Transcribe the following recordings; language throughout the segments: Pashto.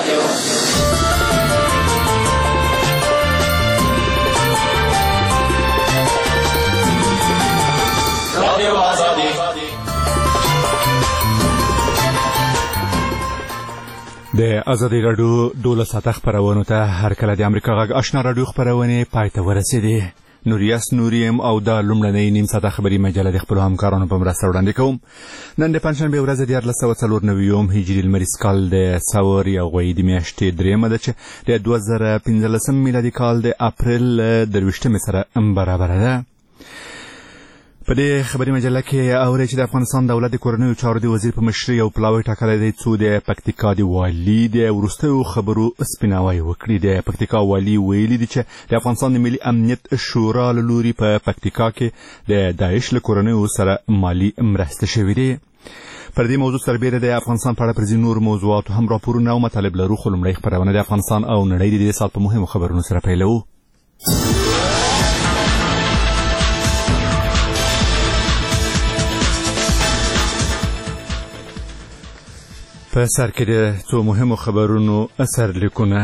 د ازادي راډیو 12 خبرونه ته هر کله د امریکا غږ آشنا راډیو خبرونه پای ته ورسېدې. نوریاس نوریم او د لومړنۍ نیم ساعته خبري مجله د خپل همکارانو په مرسته وړاندې کوم. نن د پنځشنبه ورځ د 1494 هجري لمریز کال د ساور یا غوي د میاشتې درېمه ده چې د 2015 میلادي کال د اپریل 23 سره برابر ده. په دې خبري مجله کې اوري چې د افغانستان دولت د کورنیو چارو د وزیر په مشرۍ او پلاوی ټاکلی دی څو د پکتیکا د والي د وروستیو خبرو سپیناوی وکړي. د پکتیکا والي ویلي دي چې د افغانستان د ملي امنیت شورا له لوري په پکتیکا کې د داعش له کورنیو سره مالي مرسته شوې دي. پر دې موضوع سربېره د افغانستان په اړه پر ځینو نور موضوعاتو هم راپورونه او مطالب لرو، خو لومړی خبرونه د افغانستان او نړۍ د دې سال په مهمو خبرونو سره پیلوو. په سر کې د څو مهمو خبرونو سرلیکونه.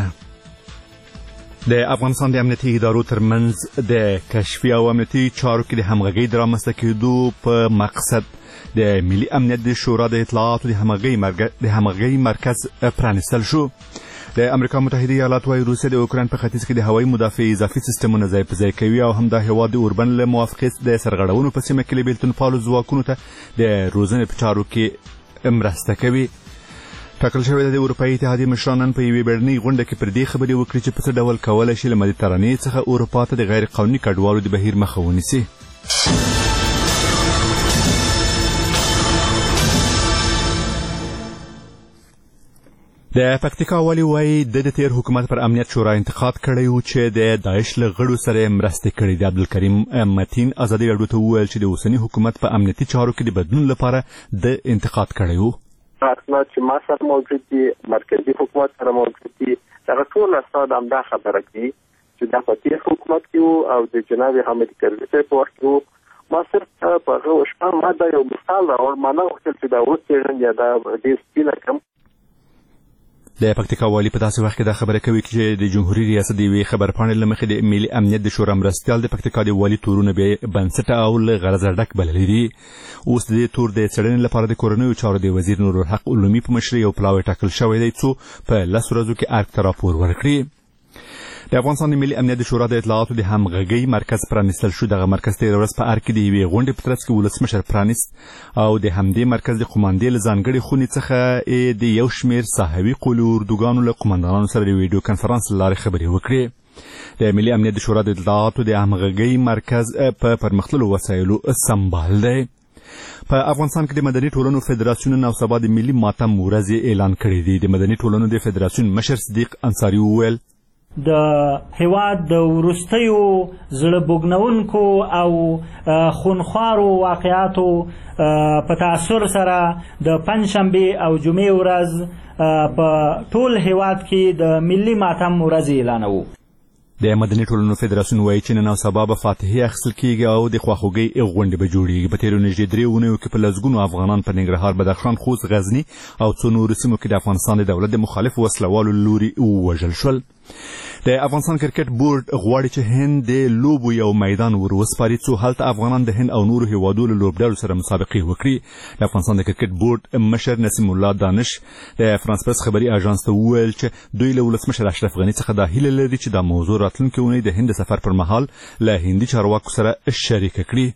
د افغانستان د امنیتي ادارو ترمنځ د کشفي او امنیتي چارو کې د همغږۍ د رامنځته کېدو په مقصد د ملي امنیت د شورا د اطلاعاتو د همغږۍ مرکز پرانیستل شو. د امریکا متحده ایالات وايي روسیه د اوکراین په ختیځ کې د هوایي مدافع اضافي سیستمونه ځای په ځای کوي او هم د هېواد د اوربن له موافقې د سرغړونو په سیمه کې له بېلتون پالو ځواکونو ته د روزنې په چارو کې مرسته کوي. ټاکل شوې ده د اروپایي اتحادیې مشران په یوې بیړنۍ غونډه کې پر دې خبرې وکړي چې په څه ډول کولی شي له مدیترانې څخه اروپا ته د غیر قانوني کډوالو د بهیر مخه ونیسي. د پکتیکا والي وایي د تیر حکومت پر امنیت شورا انتقاد کړی و چې د داعش له غړو سره مرستې کړې دي. عبدالکریم متین ازادي راډیو ته وویل چې د اوسني حکومت په امنیتي چارو کې د بدلون لپاره د انتقاد کړی و. اسناد چې ما سره موجود دي، مرکزی حکومت سره موجود دي، هغه ټول اسناد همدا خبره کوي چې دا په تیر حکومت کې او د جناب حامد کرزي په وخت کې ما صرف په هغه شپه ما دا یو مثال راوړ، ما نه غوښتل چې دا وڅېړم یا دا ډېر سپینه کړم. د پکتیکا والي په داسې وخت کې دا خبره کوي چې د جمهوریت ریاست د یوې خبرپاڼې له مخې د ملي امنیت د شورا مرستیال د پکتیکا د والي تورونه بې بنسټه او له غرضه ډک بللي دي. اوس د دې تور د څېړنې لپاره د کورنیو چارو د وزیر نورالحق علومي په مشرۍ یو پلاوی ټاکل شوی دی څو په 10 ورځو کې ارګ ته راپور ورکړي. د افغانستان د ملي امنیت د شورا د اطلاعاتو د همغږۍ مرکز پرانیستل شو. دغه مرکز تېره ورځ په ارګ کې د یوې غونډې په ترڅ کې ولسمشر پرانیست او د همدې مرکز د قوماندې له ځانګړې خونې څخه د یو شمېر ساحوي قولي اردوګانو له قومندانانو سره د ویډیو کنفرانس له لارې خبرې وکړې. د ملي امنیت د شورا د اطلاعاتو د همغږۍ مرکز په پرمختللو وسایلو سمبال دی. په افغانستان کې د مدني ټولنو فدراسیون نن سبا د ملي ماتم ورځې اعلان کړې دي. د مدني ټولنو د فدراسیون مشر صدیق انصاري وویل د هیواد د وروستیو زړه بوږنونکو او خونخوارو واقعاتو په تاثر سره د پنجشنبې او جمعې ورځ په ټول هیواد کې د ملي ماتم ورځ اعلانوو. د مدني ټولنو فدراسیون وایي چې نن سبا به فاتحې اخیستل کېږي او د خواخوږۍ غونډې به جوړېږي. په تېرو نږدې 3 اونیو کې په لسګونو افغانان په ننګرهار، بدخشان، خوست، غزني او څو نورو سیمو کې د افغانستان د دولت د مخالفو وسلوالو له لوري ووژل شول. د افغانستان کرکټ بورډ غواړي چې هند د لوبو یو میدان ور وسپاري څو هلته افغانان د هند او نورو هیوادونو له لوبډلو سره مسابقې وکړي. د افغانستان د کرکټ بورډ مشر نسیم الله دانش د فرانس پرس خبري اژانس ته وویل چې دوی له ولسمشر اشرف غني څخه دا هیله لري چې دا موضوع راتلونکي اونۍ د هند سفر پر مهال له هندي چارواکو سره شریک کړي.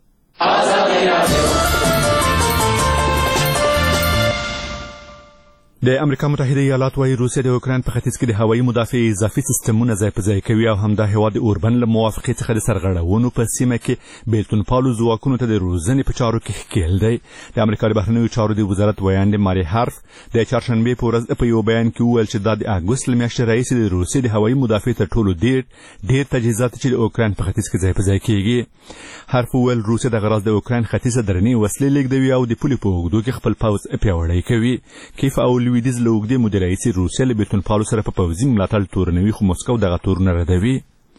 د امریکا متحده ایالات وايي روسیه د اوکراین په ختیځ کې د هوایي مدافع اضافي سیستمونه ځای په ځای کوي او همدا هېواد د اوربن له موافقې څخه د سرغړونو په سیمه کې بېلتون پالو ځواکونو ته د روزنې په چارو کې ښکېل دی. د امریکا د بهرنیو چارو د وزارت ویاندې ماري هارف د چهارشنبې په ورځ په یو بیان کې وویل چې دا د اګوست له میاشتې راهیسې د روسیې د هوایي مدافع تر ټولو ډېر تجهیزات چې د اوکراین په ختیځ کې ځای په ځای کېږي. هارف وویل روسیه دغه راز د اوکراین ختیځه درنې وسلې لیږدوي او د پولې په اوږدو کې خپل پوځ پیاوړی کوي. کیف او لویدیځ له اوږدې مودې راهیسې روسیه له بېلتون پالو سره په پوځي ملاتړ تورنوي، خو مسکو دغه تورونه ردوي.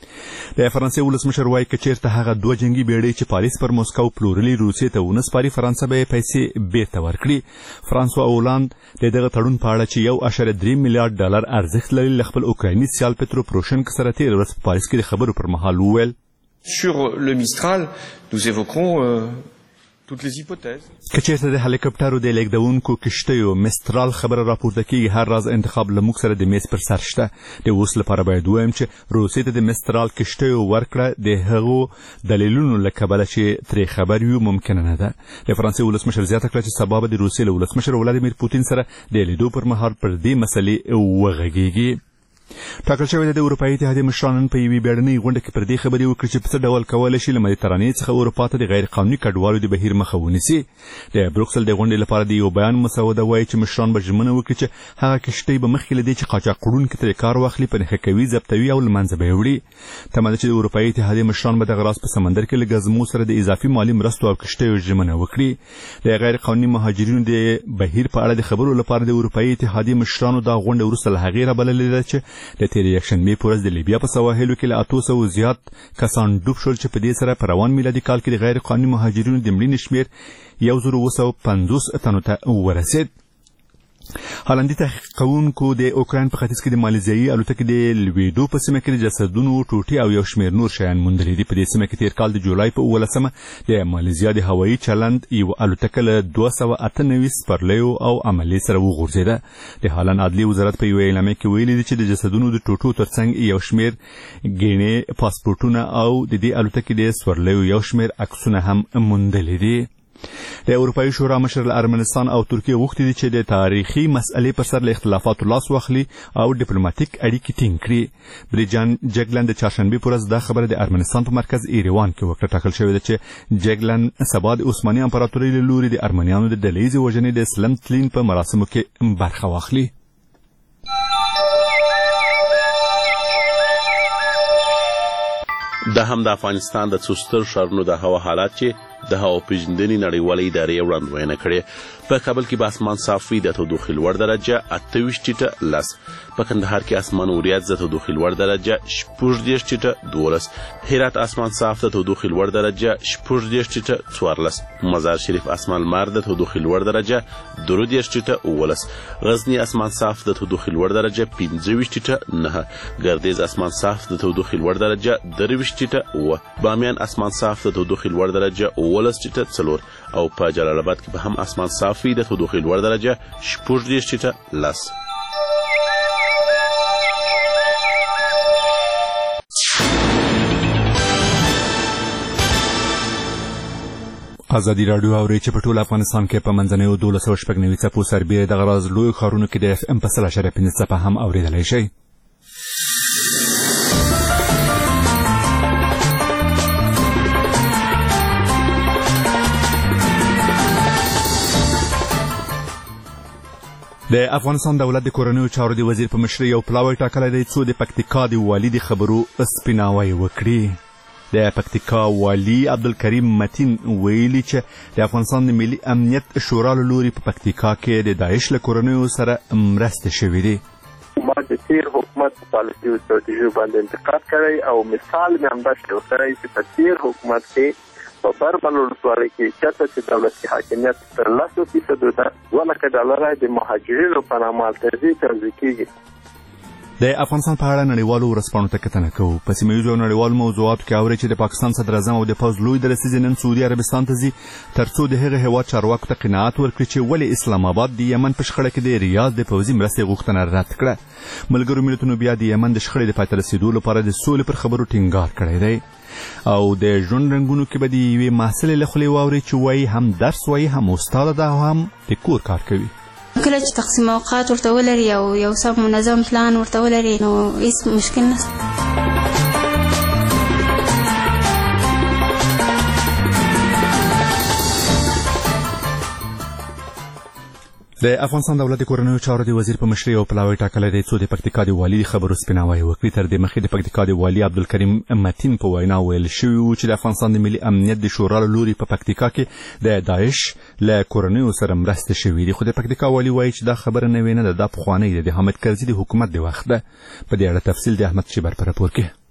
د فرانسې ولسمشر وایي که چېرته هغه 2 جنګي بیړۍ چې پاریس پر موسکو پلورلي روسیې ته ونه سپاري فرانسه به یې پیسې بیرته ورکړي. فرانسوا اولاند د دغه تړون په اړه چې $1.3 میلیارډ ارزښت لري له خپل اوکرایني سیال پترو پروشنکو سره تېره ورځ په پاریس کې د خبرو پر مهال وویل Sur le Mistral, nous évoquerons toutes les hypothèses. که چېرته د هلیکاپټرو د لیږدونکو کښتیو مسترال خبره راپورته کېږي هر راز انتخاب له موږ سره د میز پر سر شته. د اوس لپاره باید ووایم چې روسیې ته د مسترال کښتیو ورکړه د هغو دلیلونو له کبله چې ترې خبر یو ممکنه نه ده. د فرانسې ولسمشر زیاته کړه چې سبا به د روسیې له ولسمشر ولادیمیر پوتین سره د لیدو پر مهال پر دې مسلې وغږېږي. ټاکل شوی د اروپایي اتحادیې مشران په یوې بیړنۍ غونډه کې پر دې خبرې وکړې چې په څه ډول کولی شي له مدیترانې څخه اروپا ته د غیر قانوني کډوالو د بهیر مخه ونیسي. د بروکسل د غونډې لپاره د یو بیان مسوده وایي چې مشران به ژمنه وکړي چې هغه کښتۍ به مخکې له دې چې قاچاقړونکي ترې کار واخلي په نښه کوي ضبطوي او له منځه به یې وړي. تمه ده چې د اروپایي اتحادیې مشران به دغه راز په سمندر کې له ګزمو سره د اضافي مالي مرستو او کښتیو ژمنه وکړي. د غیر قانوني مهاجرینو د بهیر په اړه د خبرو لپاره د اروپایي اتحادیې مشرانو دا غونډه وروسته له هغې رابللې ده چې د تېرې یکشنبې په ورځ د لیبیا په سواحلو کې له 800 زیات کسان ډوب شول چې په دې سره په روان میلادي کال کې د غیر قانوني مهاجرینو د مړینې شمېر 1950 تنو ته ورسېد. هالندي تحقیق کوونکو د اوکراین په ختیځ کې د مالیزیایي الوتکې د لوېدو په سیمه کې د جسدونو ټوټې او یو شمېر نور شیان موندلي دي. په دې سیمه کې تېر کال د جولای په 18 د مالیزیا د هوایي چلند یو الوتکه له 298 سپرلیو او عملې سره وغورځېده. د هالند عدلي وزارت په یوه اعلامیه کې ویلي دي چې د جسدونو د ټوټو ترڅنګ یو شمېر ګېڼې پاسپورټونه او د دې الوتکې د سورلیو یو شمېر عکسونه هم موندلي دي. د اروپایي شورا مشر له ارمنستان او ترکیې غوښتي دي چې د تاریخي مسئلې پر سر له اختلافاتو لاس واخلي او ډیپلوماټیک اړیکې ټینګ کړي. بریجان جګلن د چهارشنبې په ورځ دا خبره د ارمنستان په مرکز ایروان کې وکړه. ټاکل شوې ده چې جګلن سبا د عثماني امپراتورۍ له لوري د ارمنیانو د ډلهیزې وژنې د سلمتلین په مراسمو کې برخه واخلي. دا هم د افغانستان د څو ستر ښارونو د هوا حالات چې د هوا پیژندنې نړیوالې ادارې وړاندوینه کړې. په کابل کې به اسمان صاف وي، د تودوخې لوړ درجه 28 ټیټه 10. په کندهار کې اسمان وریځ، د تودوخې لوړ درجه 14 ټیټه 12. هرات اسمان صاف، د تودوخې لوړ درجه 14 ټیټه 14. مزار شریف اسمان لمر، د تودوخې لوړ درجه 13 ټیټه 19. غزنی اسمان صاف، د تودوخې لوړ درجه 15 ټیټه 9. ګردیز اسمان صاف، د تودوخې لوړ درجه 23 ټیټه 7. بامیان اسمان صاف، د تودوخې لوړ درجه 19 ټیټه 4. او په جلال آباد کې به هم اسمان صاف وي، د تودوخې لوړ درجه 14 ټیټه 10. ازادي راډیو اوري چې په ټول افغانستان کې په منځنیو 1290 څپو سربیره دغه راز لوی ښارونو کې د FM په 100.5 څپه هم اورېدلی شئ. د افغانستان دولت د کورنیو چارو د وزیر په مشرۍ یو پلاوی ټاکلی دی څو د پکتیکا د والي د خبرو سپیناوی وکړي. د پکتیکا والي عبدالکریم متین ویلي چې د افغانستان د ملي امنیت شورا له لوري په پکتیکا کې د داعش له کورنیو سره مرستې شوې دي. ما د تیر حکومت پالیسي او ستراتیژي باندې انتقاد کړی او مثال مې همدا شوی چې په تیر حکومت کې په بربل ولسوالۍ کې چې دولتي حاکمیت تر 10% ده $2 د مهاجرینو په نامه توزیع کیږي. د افغانستان په اړه نړیوالو ورځپاڼو ته کتنه کوو. په سیمه ییزو نړیوالو موضوعاتو کې اوري چې د پاکستان صدر اعظم او د پوځ لوی درستیز نن سعودي عربستان ته ځي ترڅو د هغه هیواد چارواکو ته قناعت ورکړي چې ولې اسلام آباد د یمن په شخړه کې د ریاض د پوځي مرستې غوښتنه رد کړه. ملګرو ملتونو بیا د یمن د شخړې د پای ته رسېدو لپاره د سولې پر خبرو ټینګار کړی دی. او د ژوند رنګونو کې به د یوې محصلې له خولې واوري چې وایي هم درس وایي هم استاده ده او هم د کور کار کوي. کله چې تقسیم اوقات ورته ولري او یو سم منظم پلان ورته ولري نو هیڅ مشکل نشته. د افغانستان دولت د کورنیو چارو د وزیر په مشرۍ یو پلاوی ټاکلی دی څو د پکتیکا د والي د خبرو سپیناوی وکړي. تر دې مخکې د پکتیکا د والي عبدالکریم متین په وینا ویل شوي وو چې د افغانستان د ملي امنیت د شورا له لوري په پکتیکا کې د داعش له کورنیو سره مرستې شوي دي. خو د پکتیکا والي وایي چې دا خبره نوې نه ده، دا پخوانۍ ده، د حامد کرزي د حکومت د وخت ده. په دې اړه تفصیل د احمد شیبر په راپور کې.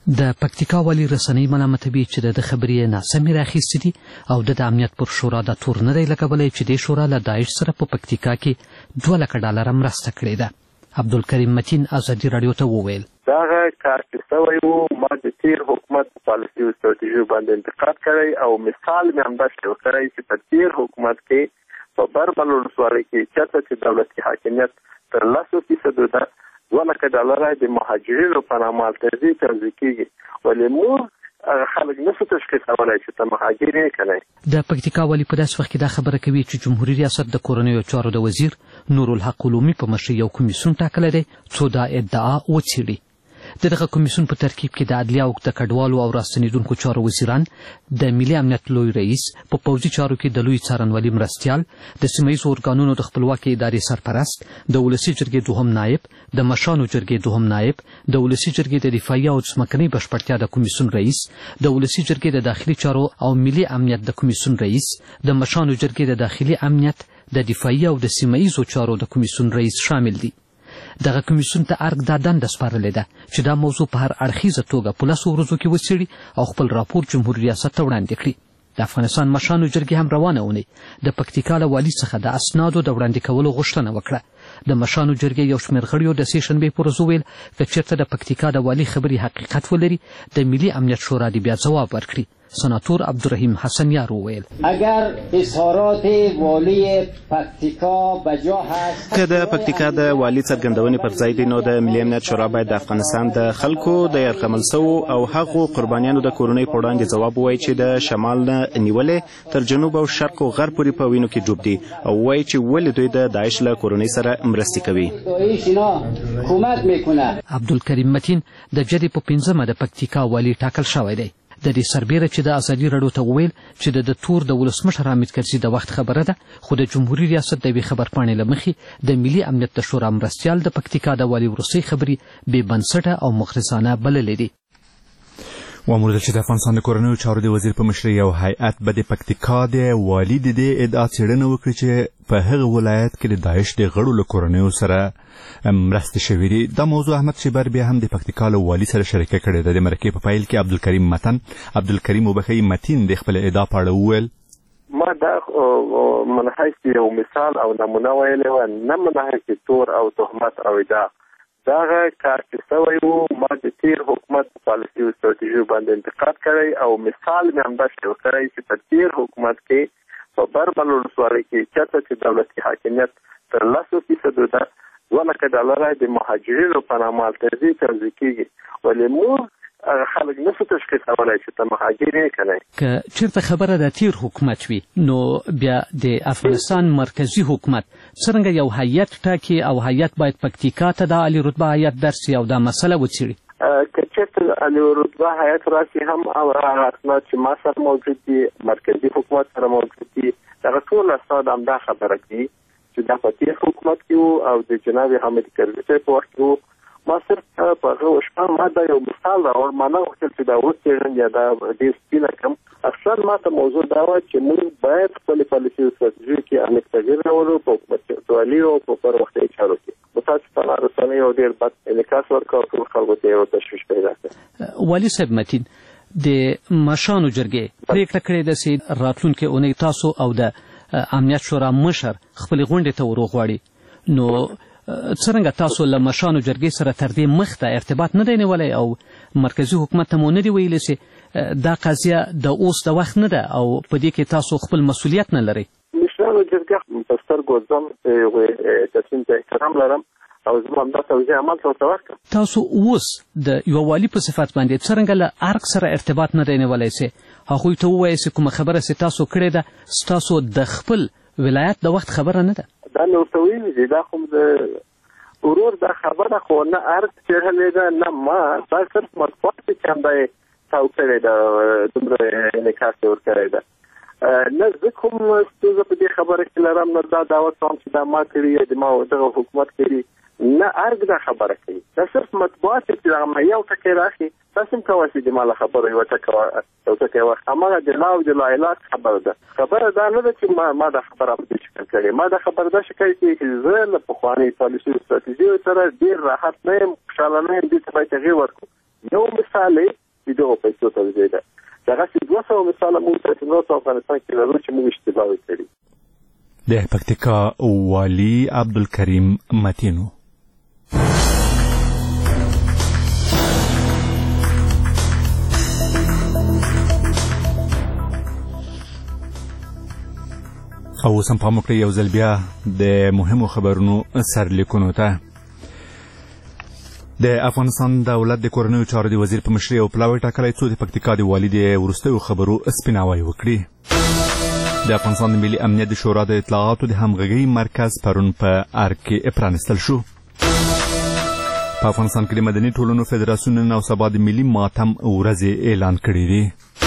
د پکتیکا والي رسنۍ ملامتوي چې د خبرې ناسمې راخیستې دي او د امنیت پر شورا د تور نه دی لګولی چې دې شورا له داعش سره په پکتیکا کې $2,00,000 مرسته کړې ده. عبدالکریم متین ازادي راډیو ته وویل دغه کار چې سوی و ما د تیر حکومت پالیسي او ستراتیژي باندې انتقاد کړی او مثال مې همداسې ورکړی چې په تیر حکومت کې په بربل ولسوالۍ کې چېرته چې دولتي حاکمیت تر 10% ده $2,00,000 د مهاجرینو په نامه التزي توزیع کېږي ولې موږ خلک نشو تشخیصولی چې ته مهاجر یې که نه. د پکتیکا والي په داسې وخت کې دا خبره کوي چې جمهوري ریاست د کورنیو چارو د وزیر نورالحق علومي په مشرۍ یو کمیسیون ټاکلی دی څو دا ادعا وڅېړي. د دغه کمیسیون په ترکیب کې د عدلیه او د کډوالو او راستنېدونکو چارو وزیران، د ملي امنیت لوی رئیس، په پوځي چارو کې د لوی څارنوالي مرستیال، د سیمه ییزو ارګانونو د خپلواکۍ ادارې سرپرست، د ولسي جرګې دوهم نایب، د مشرانو جرګې دوهم نایب، د ولسي جرګې د دفاعي او ځمکنۍ بشپړتیا د کمیسیون رئیس، د ولسي جرګې د داخلي چارو او ملي امنیت د کمیسیون رئیس، د مشرانو جرګې د داخلي امنیت، د دفاعي او د سیمه ییزو چارو د کمیسیون رئیس شامل دي. دغه کمیسیون ته ارګ دا دنده سپارلې ده چې دا موضوع په هر اړخیزه توګه په 10 ورځو کې وڅېړي او خپل راپور جمهوري ریاست ته وړاندې کړي. د افغانستان مشرانو جرګې هم روانه اونۍ د پکتیکا له والي څخه د اسنادو د وړاندې کولو غوښتنه وکړه. د مشرانو جرګې یو شمېر غړیو د سې شنبې په ورځ وویل که چېرته د پکتیکا د والي خبرې حقیقت ولري د ملي امنیت شورا دې بیا ځواب ورکړي. سناتور عبدالرحیم حسن یار وویل اگر اظهارات والی پکتیکا بجا هست که د پکتیکا د والي څرګندونې پر ځای دي نو د ملي امنیت شورا باید د افغانستان د خلکو د یرغمل سوو او هغو قربانیانو د کورنۍ په وړاندې ځواب ووایي چې د شمال نه نیولې تر جنوب او شرق او غرب پورې په وینو کې ډوب دي او وایي چې ولې دوی د داعش له کورنۍ سره مرستې کوي. عبدالکریم متین د جدې په 5مه د پکتیکا والي ټاکل شوی دی. د دې سربیره چې د ازادي راډیو ته وویل چې د تور د ولسمشر حامد کرزي د وخت خبره ده خو د جمهوري ریاست د یوې خبرپاڼې له مخې د ملي امنیت د شورا مرستیال د پکتیکا د والي وروستۍ خبرې بې بنسټه او مغرضانه بللې دي. وامور ده چې د افغانستان د کورنیو چارو د وزیر په مشرۍ یو هیئت به د پکتیکا د والي د دې ادعا څېړنه وکړي چې په هغه ولایت کې د داعش د غړو له کورنیو سره مرستې شوې دي. دا موضوع احمد شیبر بیا هم د پکتیکا له والي سره شریکه کړې ده. د مرکې په پیل کې عبدالکریم متین د خپل ادعا په اړه وویل ما دا منحیث یو مثال او نمونه ویلې وه، نه منحیث تور او تهمت او ادعا. دغه کار چې سوی و ما د تیر حکومت پالیسي او ستراتیژي باندې انتقاد کړی او مثال مې همداسې ورکړی چې په تیر حکومت کې په بربل ولسوالۍ کې چېرته چې دولتي حاکمیت تر 10% ده $2,00,000 د مهاجرینو په نامه التزي توزیع کېږي ولې موږ خلک نشو تشخیصولی چې ته مهاجر یې که نه. که چېرته خبره د تیر حکومت وي نو بیا د افغانستان مرکزي حکومت څرنګه یو هیئت ټاکي او هیئت باید پکتیکا ته د عالي رتبه هیئت درسي او دا مسله وڅېړي. که چېرته عالي رتبه هیئت راسي هم او هغه اسناد چې ما سره موجود دي مرکزي حکومت سره موجود دي دغه ټول اسناد همدا خبره کوي چې دا په تیر حکومت کې وو او د جناب حامد کرزي صاحب په وخت کې وو. ما صرف په هغه شپه ما دا یو مثال راوړ، ما نه غوښتل چې دا وڅېړم یا دا ډېر سپینه کړم. اکثر ما ته موضوع دا وه چې موږ باید خپلې پالیسي او ستراتیژۍ کې عمیق تغییر راولو په حکومتوالي او په پروختیایي چارو کې. متاسفانه رسنیو ډېر بد انعکاس ورکړ او ټول خلکو ته یو تشویش پیدا کړ. والي صاحب متین د مشرانو جرګې پرېکړه کړې ده چې راتلونکې اونۍ تاسو او د امنیت شورا مشر خپلې غونډې ته ورغواړي نو څرنګه تاسو له مشرانو جرګې سره تر دې مخته ارتباط نه دی نیولی او مرکزي حکومت ته مو نه دی ویلی چې دا قضیه د اوس د وخت نه ده او په دې کې تاسو خپل مسؤلیت نه لرئ؟ مشرانو جرګه په سترګو ځم تصمیم ته احترام لرم او زه همدا توضیح عمل ته ورته ورکړم. تاسو اوس د یوه والي په صفت باندې څرنګه له ارګ سره ارتباط نه دی نیولی چې هغوی ته ووایئ چې کومه خبره چې تاسو کړې ده ستاسو د خپل ولایت د وخت خبره نه ده؟ دا مې ورته ویلي دي، دا خو د ورور دا خبره خو نه ارګ څېړلې ده نه ما، دا صرف مطبوعات چې همدا یې تاو کړې ده، دومره انعکاس یې ورکړی ده. نه زه کوم ستونزه په دې خبره کې لرم نه دا دعوه کوم چې دا ما کړي یا د ما دغه حکومت کړي، نه ارګ دا خبره کوي. دا صرف مطبوعات چې هغه یو ټکی راخي تاسو هم کوئ چې د ما له خبرو یو ټکی واخلئ. هماغه د لا او د لایلات خبره ده. خبره دا نه ده چې ما دا خبره په دې شکل کړې، ما دا خبره دا شکل چې زه له پخوانۍ پالیسي او ستراتیژیو سره ډېر راحت نه یم، خوشحاله نه یم، دې ته باید تغییر ورکړو. یو مثال چې دغه پیسو توزیع ده دغه 200 مثال موږ ته نو افغانستان کې لرو چې موږ اشتباه وکړي. د پکتیکا والي عبدالکریم متینو. او سم پام وکړئ یو ځل بیا د مهمو خبرونو سرلیکونو ته. د افغانستان دولت د کورنیو چارو د وزیر په مشرۍ یو پلاوی ټاکلی څو د پکتیکا د والي د وروستیو خبرو سپیناوی وکړي. د افغانستان د ملي امنیت د شورا د اطلاعاتو د همغږۍ مرکز پرون په ارګ کې پرانیستل شو. په افغانستان کې د مدني ټولنو فدراسیون نن او سبا د ملي ماتم ورځې اعلان کړي دي.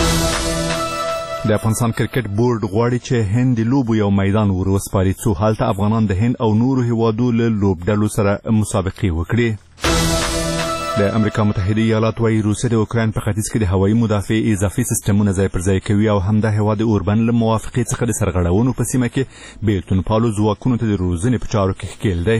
د افغانستان کرکټ بورډ غواړي چې هند د لوبو یو میدان ور وسپاري څو هلته افغانان د هند او نورو هیوادو له لوبډلو سره مسابقې وکړي. د امریکا متحده ایالات وايي روسیه د اوکراین په ختیځ کې د هوایي مدافع اضافي سیستمونه ځای پر ځای کوي او همدا هیواد د اوربن له موافقې څخه د سرغړونو په سیمه کې بیلتون پالو ځواکونو ته د روزنې په چارو کې ښکیل دی.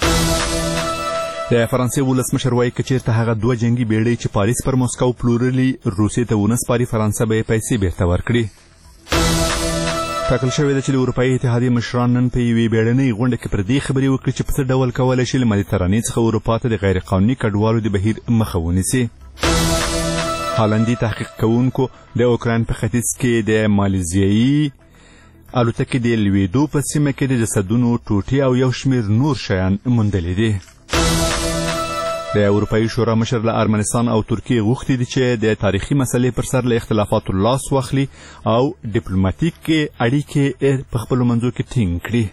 د فرانسې ولسمشر وایي که چېرته هغه 2 جنګي بیړۍ چې پاریس پر موسکو پلورلي روسیې ته ونه سپاري فرانسه به یې پیسې بیرته ورکړي. ټاکل شوې ده چې د اروپایي اتحادیې مشران نن په یوې بیړنۍ غونډه کې پر دې خبرې وکړي چې په څه ډول کولی شي له مدیترانې څخه اروپا ته د غیر قانوني کډوالو د بهیر مخه ونیسي. هالندي تحقیق کوونکو د اوکراین په ختیځ کې د مالیزیایي الوتکې د لویدو په سیمه کې د جسدونو ټوټې او یو شمېر نور شیان موندلي دي. د اروپایي شورا مشر له ارمنستان او ترکیې غوښتي دي چې د تاریخي مسلې پر سر له اختلافاتو لاس واخلي او ډیپلوماټیکې اړیکې په خپلو منځو کې ټینګ کړي.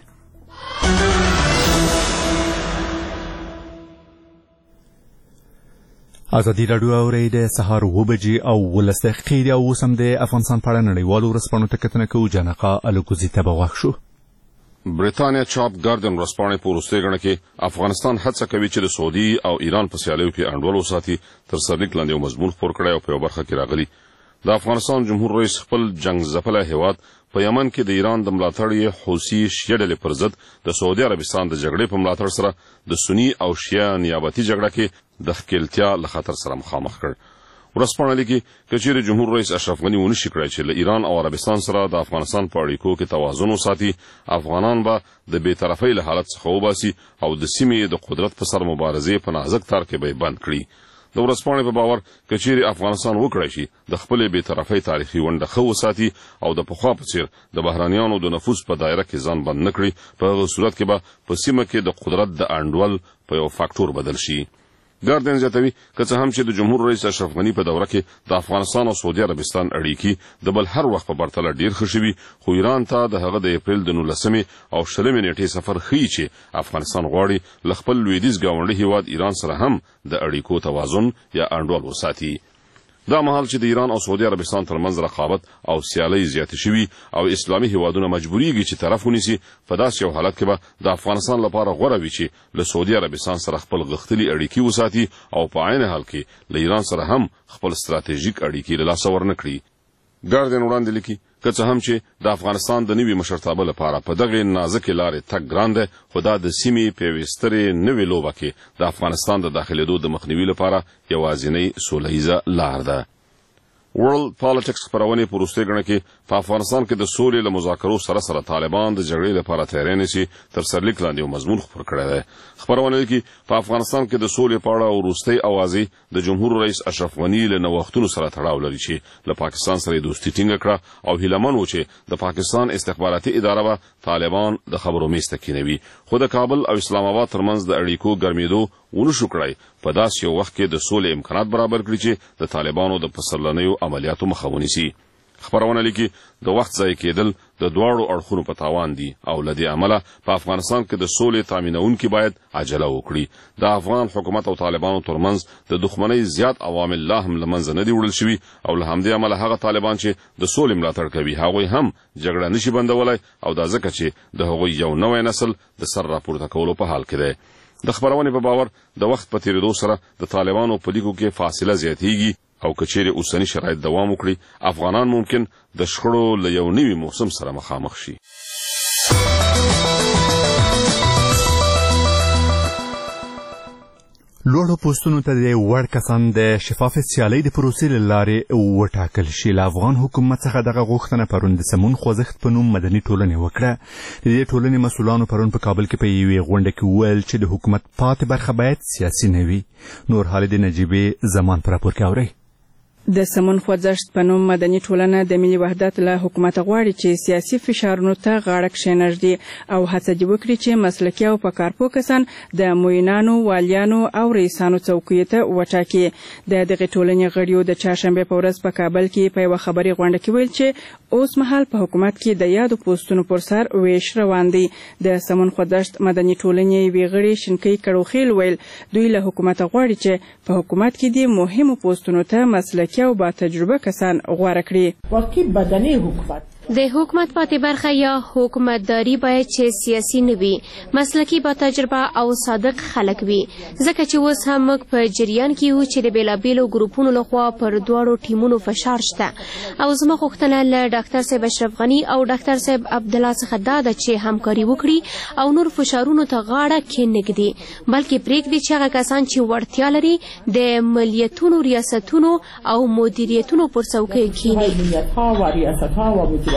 ازادي راډیو اورئ د سهار 7 او 15 دقیقې او اوس هم د افغانستان په اړه نړیوالو ورځپاڼو ته کتنه کوو. جانقه الوګوزي ته به غوږ شو. برېټانیا چاپ ګاردین ورځپاڼې په وروستۍ غڼه کې افغانستان هڅه کوي چې د سعودي او ایران په سیالیو کې انډول وساتي تر سرلیک لاندې یو مضمون خپور کړی او په یو برخه کې راغلی د افغانستان جمهور رئیس خپل جنگ ځپلی هیواد په یمن کې د ایران د ملاتړ حوثي شیعه ډلې پر ضد د سعودي عربستان د جګړې په ملاتړ سره د سني او شیعه نیابتي جګړه کې د ښکیلتیا له خطر سره مخامخ کړ. ورځپاڼه لیکي که چیرې جمهور رئیس اشرف غني ونشي کړی چې له ایران او عربستان سره د افغانستان په اړیکو کې توازن وساتي افغانان به د بېطرفۍ له حالت څخه وباسي او د سیمې د قدرت په سر مبارزې په نازک تار کې به یې بند کړي. د ورځپاڼې په باور که چیرې افغانستان وکړی شي د خپلې بېطرفۍ تاریخي ونډه ښه وساتي او د پخوا په څېر د بهرانیانو د نفوذ په دایره کې ځان بند نه کړي په هغه صورت کې به په سیمه کې د قدرت د انډول په یو فاکټور بدل شي. ګاردین زیاتوي که څه هم چې د جمهور رئیس اشرف غني په دوره کې د افغانستان او سعودي عربستان اړیکې د بل هر وخت په پرتله ډیر ښه شوي خو ایران ته د هغه د اپریل د 19 او 20 نیټې سفر ښیي چې افغانستان غواړي له خپل لویدیځ ګاونډي هیواد ایران سره هم د اړیکو توازن یا انډول وساتي. دا مهال چې د ایران او سعودي عربستان ترمنځ رقابت او سیالۍ زیاتې شوي او اسلامي هیوادونه مجبوریږي چې طرف ونیسي په داسې یو حالت کې به د افغانستان لپاره غوره وي چې له سعودي عربستان سره خپل غښتلي اړیکې وساتي او په عین حال کې له ایران سره هم خپل ستراتیژیک اړیکې له لاسه ورنه کړي. ګاردین وړاندې لیکي که څه هم چې د افغانستان د نوي مشرتابه لپاره په دغې نازکې لارې تګ ګران دی خو دا د سیمې په یوې سترې نوې لوبه کې د افغانستان د داخلېدو د مخنیوي لپاره یوازینۍ سوله ییزه لار ده. ورلد پالیټکس خپرونې په وروستۍ غڼه کې په افغانستان کې د سولې له مذاکرو سره سره طالبان د جګړې لپاره تیاری نیسي تر سرلیک لاندې یو مضمون خپور کړی دی. خپرونه لیکي په افغانستان کې د سولې په اړه وروستۍ اوازې د جمهور رئیس اشرف غني له نوښتونو سره تړاو لري چې له پاکستان سره یې دوستي ټینګه کړه او هیلهمن و چې د پاکستان استخباراتي اداره به طالبان د خبرو میز ته کینوي خو د کابل او اسلام آباد ترمنځ د اړیکو ګرمېدو ونشو کړی په داسې یو وخت کې د سولې امکانات برابر کړي چې د طالبانو د پسرلنیو عملیاتو مخه ونیسي. خبرونه لیکي د وخت ضایع کېدل د دواړو اړخونو په تاوان دي او له دې امله په افغانستان کې د سولې تامینونکي باید عجله وکړي. د افغان حکومت او طالبانو ترمنځ د دښمنۍ زیات عوامل لا هم له منځه نه دي وړل شوي او له همدې امله هغه طالبان چې د سولې ملاتړ کوي هغوی هم جګړه نشي بندولی او دا ځکه چې د هغوی یو نوی نسل د سر راپورته کولو په حال کې دی. د خبرونې په باور د وخت په تیریدو سره د طالبانو په لیکو کې فاصله زیاتیږي او که چیرې اوسني شرایط دوام وکړي افغانان ممکن د شخړو له یو نوي موسم سره مخامخ شي. لوړو پوستونو ته د وړ کسان د شفاف سیالۍ د پروسې له لارې وټاکل شي. له افغان حکومت څخه دغه غوښتنه پرون د سمون خوځښت په نوم مدني ټولنې وکړه. د دې ټولنې مسؤلانو پرون په کابل کې په یوې غونډه کې وویل چې د حکومت پاتې برخه باید سیاسي نه وي. نور حال د نجیبې زمان په راپور کې اورئ. د سمون خوځښت په نوم مدني ټولنه د ملي وحدت له حکومت غواړي چې سیاسي فشارونو ته غاړه کښېنږدي او هڅه دې وکړي چې مسلکي او په کارپوه کسان د معینانو، والیانو او رئیسانو څوکیو ته وټاکي. د دغې ټولنې غړیو د چهارشنبې په ورځ په کابل کې په یوه خبري غونډه کې ویل چې اوس مهال په حکومت کې د یادو پوستونو پر سر ویش روان دی. د سمون خوځښت مدني ټولنې یوې غړي شینکۍ کړوخیل ویل دوی له حکومت غواړي چې په حکومت کې د مهمو پوستونو ته مسلکي او با تجربه کسان غوره کړي. واقعي بدني حکومت د حکومت پاتې برخه یا حکومتداري باید چې سیاسي نه وي، مسلکي با تجربه او صادق خلک وي، ځکه چې اوس هم موږ په جریان کې یو چې د بیلابیلو ګروپونو لخوا پر دواړو ټیمونو فشار شته. او زما غوښتنه له ډاکټر صاحب اشرف غني او ډاکټر صاحب عبدالله څخه دا ده چې همکاري وکړي او نور فشارونو ته غاړه کېنږدي، بلکې پرېږدي چې هغه کسان چې وړتیا لري د ملیتونو، ریاستونو او مدیریتونو پر څوکۍ کښېني.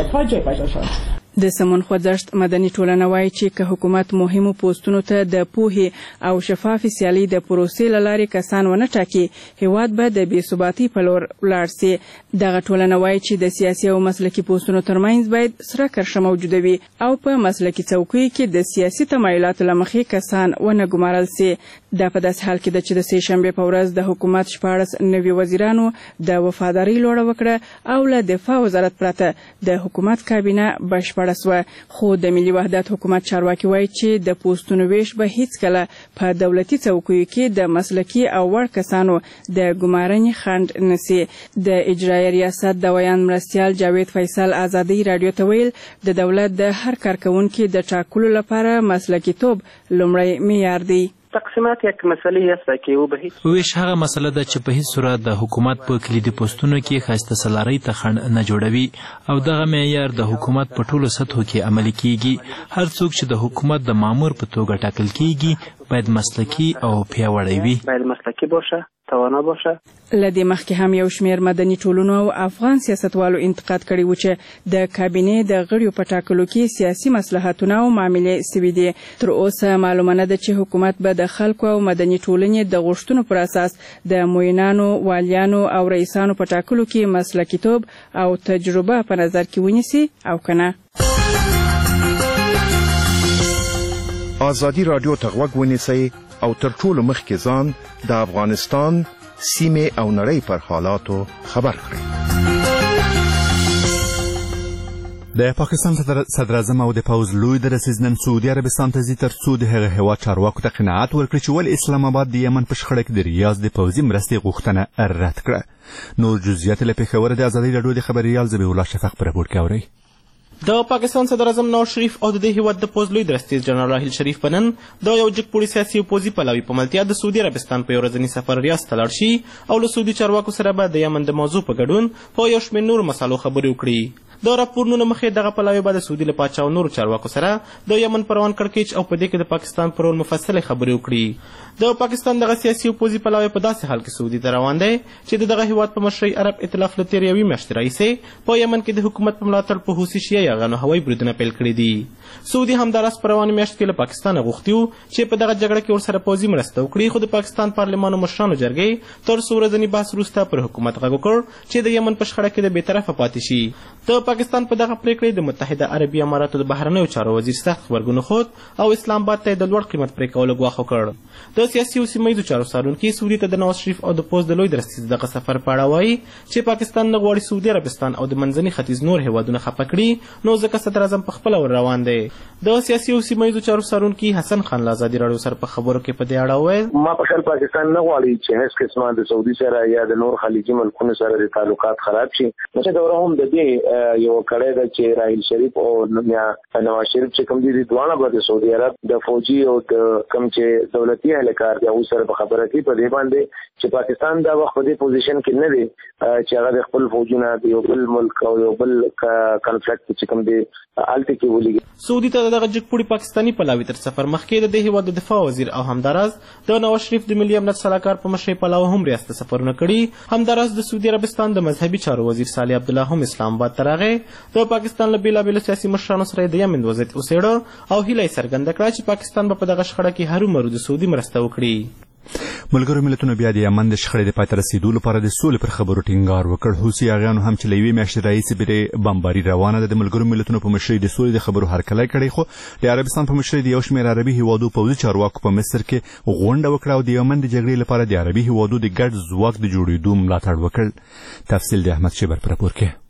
د سمون خوځښت مدني ټولنه وایي چې که حکومت مهمو پوستونو ته د پوهې او شفاف سیالۍ د پروسې له لارې کسان ونه ټاکي، هیواد به د بې ثباتۍ په لور ولاړ سي. دغه ټولنه وایي چې د سیاسي او مسلکي پوستونو ترمنځ باید سره کرښه موجوده وي او په مسلکي څوکیو کې د سیاسي تمایلاتو له مخې کسان ونه ګمارل سي. دا په داسې حال کې ده چې د سې شنبې په ورځ د حکومت 14 نوي وزیرانو د وفادارۍ لوړه وکړه او له دفاع وزارت پرته د حکومت کابینه بشپړه سوه. خو د ملي وحدت حکومت چارواکي وایي چې د پوستونو ویش به هیڅکله په دولتي څوکیو کې د مسلکي او وړ کسانو د ګمارنې خنډ نسي. د اجرایي ریاست د ویان مرستیال جاوید فیصل ازادي رادیو ته ویل د دولت د هر کارکونکي د ټاکلو لپاره مسلکیتوب لومړی معیار دی. تقسیمات یک مسئله است که او به هیڅ ویش هغه مسله ده چې په هیڅ صورت د حکومت په کلیدي پوستونو کې ښایسته سلارۍ ته خنډ نه جوړوي او دغه معیار د حکومت په ټولو سطحو کې عملي کیږي. هر څوک چې د حکومت د مامور په توګه ټاکل کیږي باید مسلکي او پیاوړی وي، باید مسلکي باشه، توانا باشه. لدې مخکې هم یو شمیر مدني ټولنو او افغان سیاستوالو انتقاد کړی و چې د کابینې د غړیو په ټاکلو کې سیاسي مصلحتونه او معاملې سوي دي. تر اوسه معلومه نه ده چې حکومت به د خلکو او مدني ټولنې د غوښتنو پر اساس د معینانو، والیانو او رئیسانو په ټاکلو کې مسلکیتوب او تجربه په نظر کې ونیسي او کنه. آزادي رادیو ته غوږ ونیسئ او تر ټولو مخکې ځان د افغانستان، سیمې او نړۍ پر حالاتو خبر کړئ. د پاکستان صدر اعظم او د پوځ لوی درسیز نن سعودي عربستان ته ځي تر څو د هغه هیواد چارواکو ته قناعت ورکړي چې ولې اسلام آباد د یمن په شخړه کې د ریاض د پوځي مرستې غوښتنه رد کړه. نور جزئیات له پېښور د ازادي رادیو د خبریال ذبیح الله شفق په راپور کې اورئ. د پاکستان صدر اعظم نواز شریف او د دې هیواد د پوځ لوی درستیز جنرال راحیل شریف په نن د یو جګپوړي سیاسي او پوځي پلوي په ملتیا د سعودي عربستان په یو ورځني سفر ریاض ته لاړ شي او له سعودي چارواکو سره به د یمن د موضوع په ګډون په یو شمېر نورو مسالو خبرې وکړي. د راپورونو مخې دغه پلوي به د سعودي له پاچا او نورو چارواکو سره د یمن پروان کړکېچ او په دې کې د پاکستان پر رول مفصلې خبرې وکړي. د پاکستان دغه سیاسي او پوځي پلوي په داسې حال کې سعودي ته روان دی چې دغه هیواد په مشرۍ عرب ائتلاف له تېرې یوې میاشتې راهیسې په یمن کې د حکومت په ملاتړ په حوثي شیعه یرغانو هوایي بریدونه پیل کړي دي. سعودي همداراز په روانه میاشت کې له پاکستانه غوښتي وو چې په دغه جګړه کې ورسره پوځي مرسته وکړي، خو د پاکستان پارلمان مشرانو جرګې تر څو ورځني بحث وروسته پر حکومت غږ وکړ چې د یمن په شخړه کې د بېطرفه پاتې شي. د پاکستان په دغه پرېکړې د متحده عربي اماراتو د بهرنیو چارو وزیر سخت غبرګون ښود او اسلام آباد ته د لوړ قیمت پرې کولو ګواښ وکړ. د سیاسي او سیمه ییزو چارو څارونکي سعودي ته د نواز شریف او د پوځ د لوی درستیز دغه سفر په اړه وایي چې پاکستان نه غواړي سعودي عربستان او د منځني ختیځ نور هیوادونه خفه کړي، نو ځکه صدر اعظم په خپله ور روان دی. د سیاسي او سیمه ییزو چارو څارونکي حسن خان له ازادي راډیو سره په خبرو کې په دې اړه وویل ما په خپل پاکستان نه غواړي چې هیڅ قسمه د سعودي سره یا د نور خلیجي ملکونو سره د تعلقات خراب شي. نو دا هم د دې یو کړی ده چې راحیل شریف او نواز شریف چې کوم دي دواړه به د سعودي عرب د فوجي او د کوم چې دولتي اهلکار دی او سره په خبره کې په دې باندې چې پاکستان دا وخت په دې پوزیشن کې نه دی چې هغه د خپل فوجونه د یو بل ملک او یو بل کنفلیکټ چې کوم دی الته کې ولګي. سعودي ته دغه جګپوړي پاکستاني پلاوي تر سفر مخکې د هیواد د دفاع وزیر او همداراز د نواز شریف د ملي امنیت سلاکار په مشرۍ پلاو هم ریاست ته سفرونه کړي. همداراز د سعودي عربستان د مذهبي چارو وزیر صالح عبدالله هم اسلام آباد ته راغی. د پاکستان له بېلابېلو سیاسي مشرانو سره د یمن وضعیت وڅېړه او هیله یې څرګنده کړه چې پاکستان به په دغه شخړه کې هرومرو د سعودي مرسته وکړي. ملګرو ملتونو بیا د یمن د شخړې د پای ته رسیدو لپاره د سولې پر خبرو ټینګار وکړ. حوثي اغیانو هم چې له یوې میاشتې راهیسې پرې بمباري روانه ده د ملګرو ملتونو په مشرۍ د سولې د خبرو هرکلی کړی، خو د عربستان په مشرۍ د یو شمېر عربي هیوادو پوځي چارواکو په مصر کې غونډه وکړه او د یمن د جګړې لپاره د عربي هیوادو د ګډ ځواک د جوړېدو ملاتړ وکړ. تفصیل د احمد شیبر په راپور کې.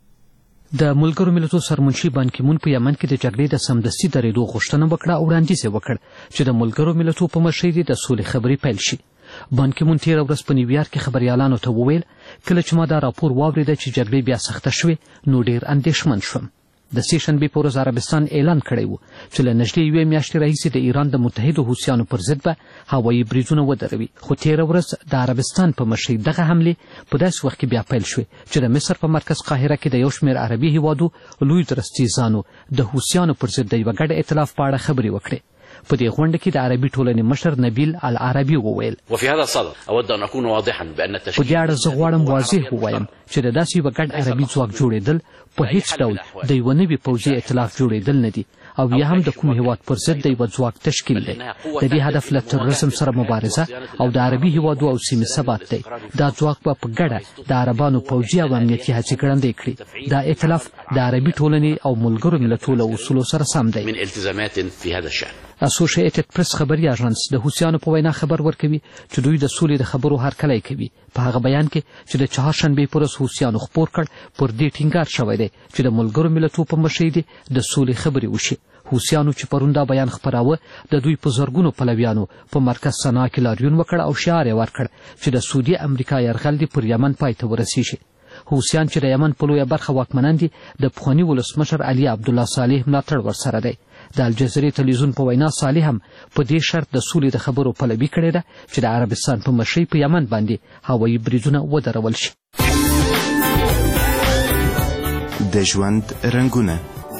د ملګرو ملتونو سرمنشي بان کی مون په یمن کې د جګړې د سمدستي درېدو غوښتنه وکړه او وړاندیز یې وکړ چې د ملګرو ملتونو په مشرۍ د سولې خبرې پیل شي. بان کی مون تېره ورځ په نیویارک کې خبریالانو ته وویل کله چې ما دا راپور واورېده چې جګړې بیا سخته شوې نو ډېر اندېښمن شوم. د سې شنبې په ورځ عربستان اعلان کړی و چې له نږدې یوې میاشتې راهیسې د ایران د متحدو حوثیانو پر ضد به هوایي بریدونه ودروي، خو تېره ورځ د عربستان په مشرۍ دغه حملې په داسې وخت کې بیا پیل شوې چې د مصر په مرکز قاهره کې د یو شمېر عربي هیوادو لوی درستیزانو د حوثیانو پر ضد د یوه ګډ ائتلاف په اړه خبرې وکړې. په دې غونډه کې د عربي ټولنې مشر نبیل العربي وویل وفي هذا الصدد اود ان اكون واضحا بان په دې اړه زه غواړم واضح ووایم چې د داسې یوه ګډ عربي ځواک جوړېدل په هیڅ ډول د یوه نوي پوځي ائتلاف جوړېدل نه دي او یا هم د کوم هیواد پر ضد د یوه ځواک تشکیل دی. د دې هدف له تروریزم سره مبارزه او د عربي هیوادو او سیمې ثبات دی. دا ځواک به په ګډه د عربانو پوځي او امنیتي هڅې ګړندۍ کړي. دا ائتلاف د عربي ټولنې او ملګرو ملتونو له اصولو سره سم دی. من التزامات في هذا الشأن. اسوشیټډ پریس خبري اژانس د حوثیانو په وینا خبر ورکوي چې دوی د سولې د خبرو هرکلی کوي. په هغه بیان کې چې د چهارشنبې په ورځ حوثیانو خپور کړ پر دې ټینګار شوی دی چې د ملګرو ملتونو په مشرۍ دې د سولې خبرې وشي. حوثیانو چې پرون دا بیان خپراوه د دوی په زرګونو پلویانو په مرکز صنعا کې لاریون وکړ او شعار یې ورکړ چې د سعودي امریکا یرغل دې پر یمن پای ته ورسیږي. حوثیان چې د یمن په لویه برخه واکمنان دي د پخواني ولسمشر علي عبدالله صالح ملاتړ ورسره دی. د الجزیرې تلویزیون په وینا صالح هم په دې شرط د سولې د خبرو پلوي کړې ده چې د عربستان په مشرۍ په یمن باندې هوایي بریدونه ودرول شي. د ژوند رنګونه.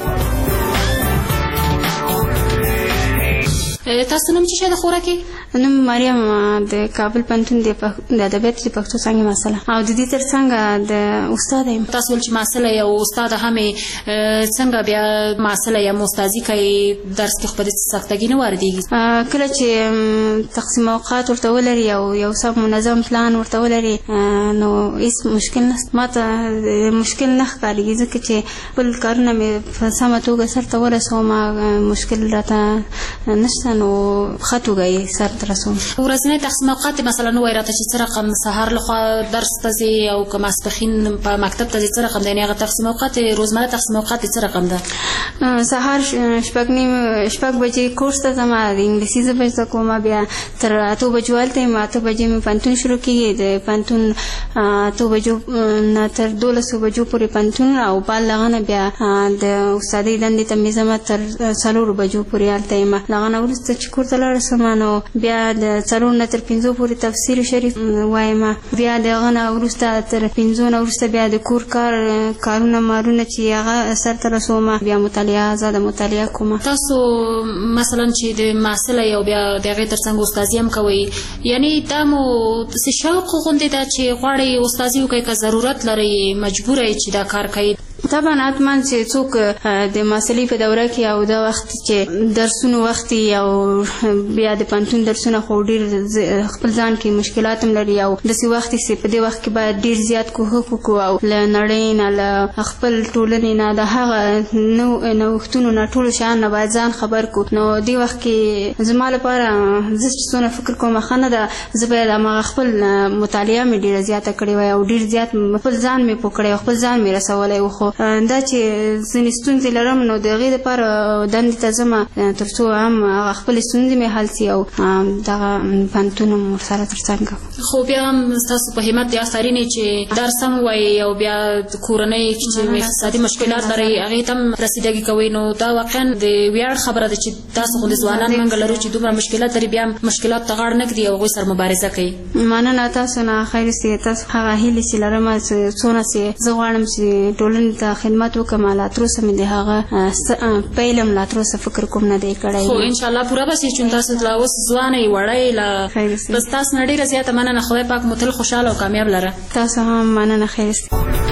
تاسو نوم څه شی د خوراکي؟ نوم مریم د کابل پوهنتون د ادبیاتو د پښتو څانګې مسله او د دې ترڅنګ د استاد یم. تاسو ول چې مسله یو استاد هم څنګه بیا مسله یم استادي کوي درس کې خپل سختګي نه واردېږي؟ کله چې تقسیم اوقات ورته ولري او یو سم منظم پلان ورته ولري نو هیڅ مشکل نشته. ماته مشکل نه ښکارېږي ځکه چې خپل کارونه مې په سمه توګه سرته ورسوم، مشکل راته نشته نو ښه توګه یې سرته رسوم. ورځنی تقسیم اوقات مثلا ووایي راته چې څه رقم سهار لخوا درس ته ځې او که ماسپښین په مکتب ته ځې څه رقم دی؟ یعنې هغه تقسیم اوقات روزمره تقسیم اوقات څه رقم ده؟ سهار شپږ بجې کورس ته ځم، د انګلیسي ژبه زده کوم، بیا تر 8 بجو هلته یم. 8 بجې مې پوهنتون شروع کېږي، د پوهنتون 8 بجو نه تر 12 بجو پورې پوهنتون او بعد له هغه نه بیا د استادۍ دندې ته مې ځم تر 4 بجو پورې هلته یم. له هغه نه وروسته چې کور ته لاړه شم نو بیا د 4 نه تر 5 پورې تفسیر شریف وایم، بیا د هغه نه وروسته تر 5 نه وروسته بیا د کور کارونه مارونه چې هغه سرته رسوم، بیا مطالعه آزاده مطالعه کوم. تاسو مثلا چې د محصله یو بیا د هغې تر څنګ استادي هم کوئ، یعنې دا مو څه شوق غوندې ده چې غواړئ استادي وکړئ که ضرورت لرئ مجبوره یې چې دا کار کوئ؟ طبعا حتما چې څوک د محصلۍ په دوره کې او دا وخت چې درسونو وخت او بیا د پوهنتون درسونه خو ډېر خپل ځان کې مشکلات هم لري او داسې وخت چې په دې وخت کې باید ډېر زیات کوښښ وکړو او له نړۍ نه له خپل ټولنې نه د هغه نوښتونو نه ټولو شیانو نه باید ځان خبر کړو. نو دې وخت کې زما لپاره زه چې څونه فکر کوم ښه نه ده، زه باید هماغه خپل مطالعه مې ډېره زیاته کړې وای او ډېر زیات خپل ځان مې پوه کړی او خپل ځان مې رسولی و. خو دا چې ځینې ستونزې لرم نو د هغې دپاره دندې ته ځم تر څو هم هغه خپلې ستونزې مې حل سي او دغه پوهنتون هم ورسره ترڅنګ کړم. خو بیا هم ستاسو په همت د آفرین چې درس هم وایي او بیا د کورنۍ چې اقتصادي مشکلات لري هغې ته هم رسیدګي کوئ نو دا واقعا د ویاړ خبره ده چې تاسو غوندې ځوانان موږ لرو چې دومره مشکلات لري بیا هم مشکلات ته غاړه نه ږدي او هغوی سره مبارزه کوي. مننه تاسو نه خیر سي. تاسو هغه هیلې چې لرم څونه چې زه غواړم چې ټولنې ته خدمت وکړم لا تر اوسه مې د هغه پیل هم لا تر اوسه فکر کوم نه دی کړی. خو انشاءالله پوره به سي چې تاسو لا اوس ځوانه یې وړه یې لا بس تاسو نه ډېره زیاته مننه. خدای پاک مو تل خوشحاله او کامیاب لره. تاسو هم مننه. خیر سي.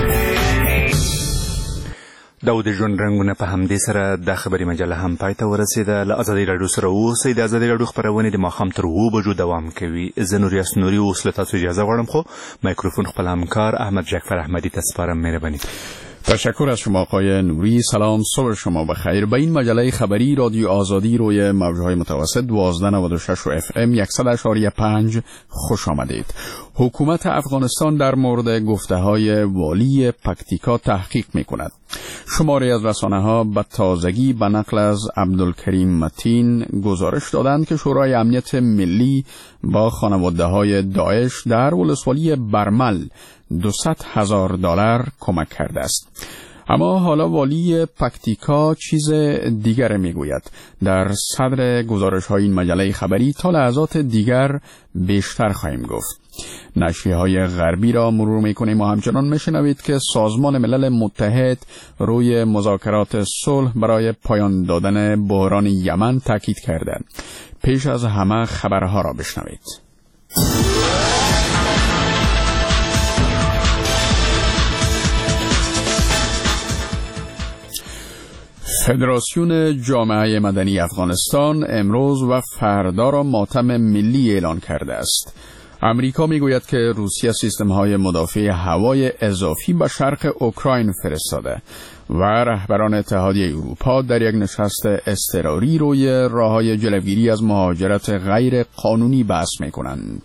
دا د ژوند رنګونه په همدې سره د خبري مجله هم پای ته ورسېده. له ازادي راډیو سره اوسئ. د ازادي راډیو خپرونې د ماښام تر 7 بجو دوام کوي. زه نوریاس نوري اوس له تاسو اجازه غواړم خو مایکروفون خپل همکار احمد جعفر احمدی ته سپارم. مهرباني. تشکر از شما آقای نوری. سلام، صبح شما بخیر. به این مجله خبری رادیو آزادی روی موجهای متوسط 1296 و FM 100.5 خوش آمدید. حکومت افغانستان در مورد گفته‌های والی پکتیکا تحقیق می‌کند. شماری از رسانه‌ها به تازگی به نقل از عبدالکریم متین گزارش دادند که شورای امنیت ملی با خانواده‌های داعش در ولسوالی برمل $200,000 کمک کرده است. اما حالا والی پکتیکا چیز دیگر میگوید. در صدر گزارش‌های این مجله خبری تا لحظات دیگر بیشتر خواهیم گفت. نشریه‌های غربی را مرور می‌کنیم و همچنان می‌شنوید که سازمان ملل متحد روی مذاکرات صلح برای پایان دادن بحران یمن تاکید کرده. پیش از همه خبرها را بشنوید. فدراسیون جامعه مدنی افغانستان امروز و فردا را ماتم ملی اعلان کرده است. امریکا میگوید که روسیه سیستم‌های مدافع هوای اضافی به شرق اوکراین فرستاده و رهبران اتحادیه اروپا در یک نشست اضطراری روی راه‌های جلوگیری از مهاجرت غیر قانونی بحث می‌کنند.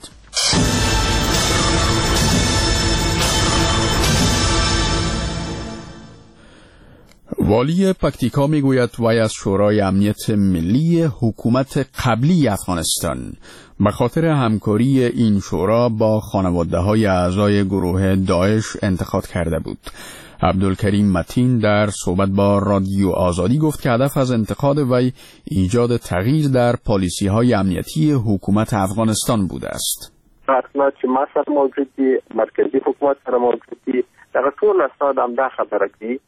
والی پکتیکا میگوید وی از شورای امنیت ملی حکومت قبلی افغانستان به خاطر همکاری این شورا با خانواده‌های اعضای گروه داعش انتخاب کرده بود. عبدالکریم متین در صحبت با رادیو آزادی گفت که هدف از انتقاد وی ایجاد تغییر در پالیسی‌های امنیتی حکومت افغانستان بوده است. اسناد چې ما سره موجود دي مرکزی حکومت سره موجود دي دغه ټول اسناد هم دا خبره کوي.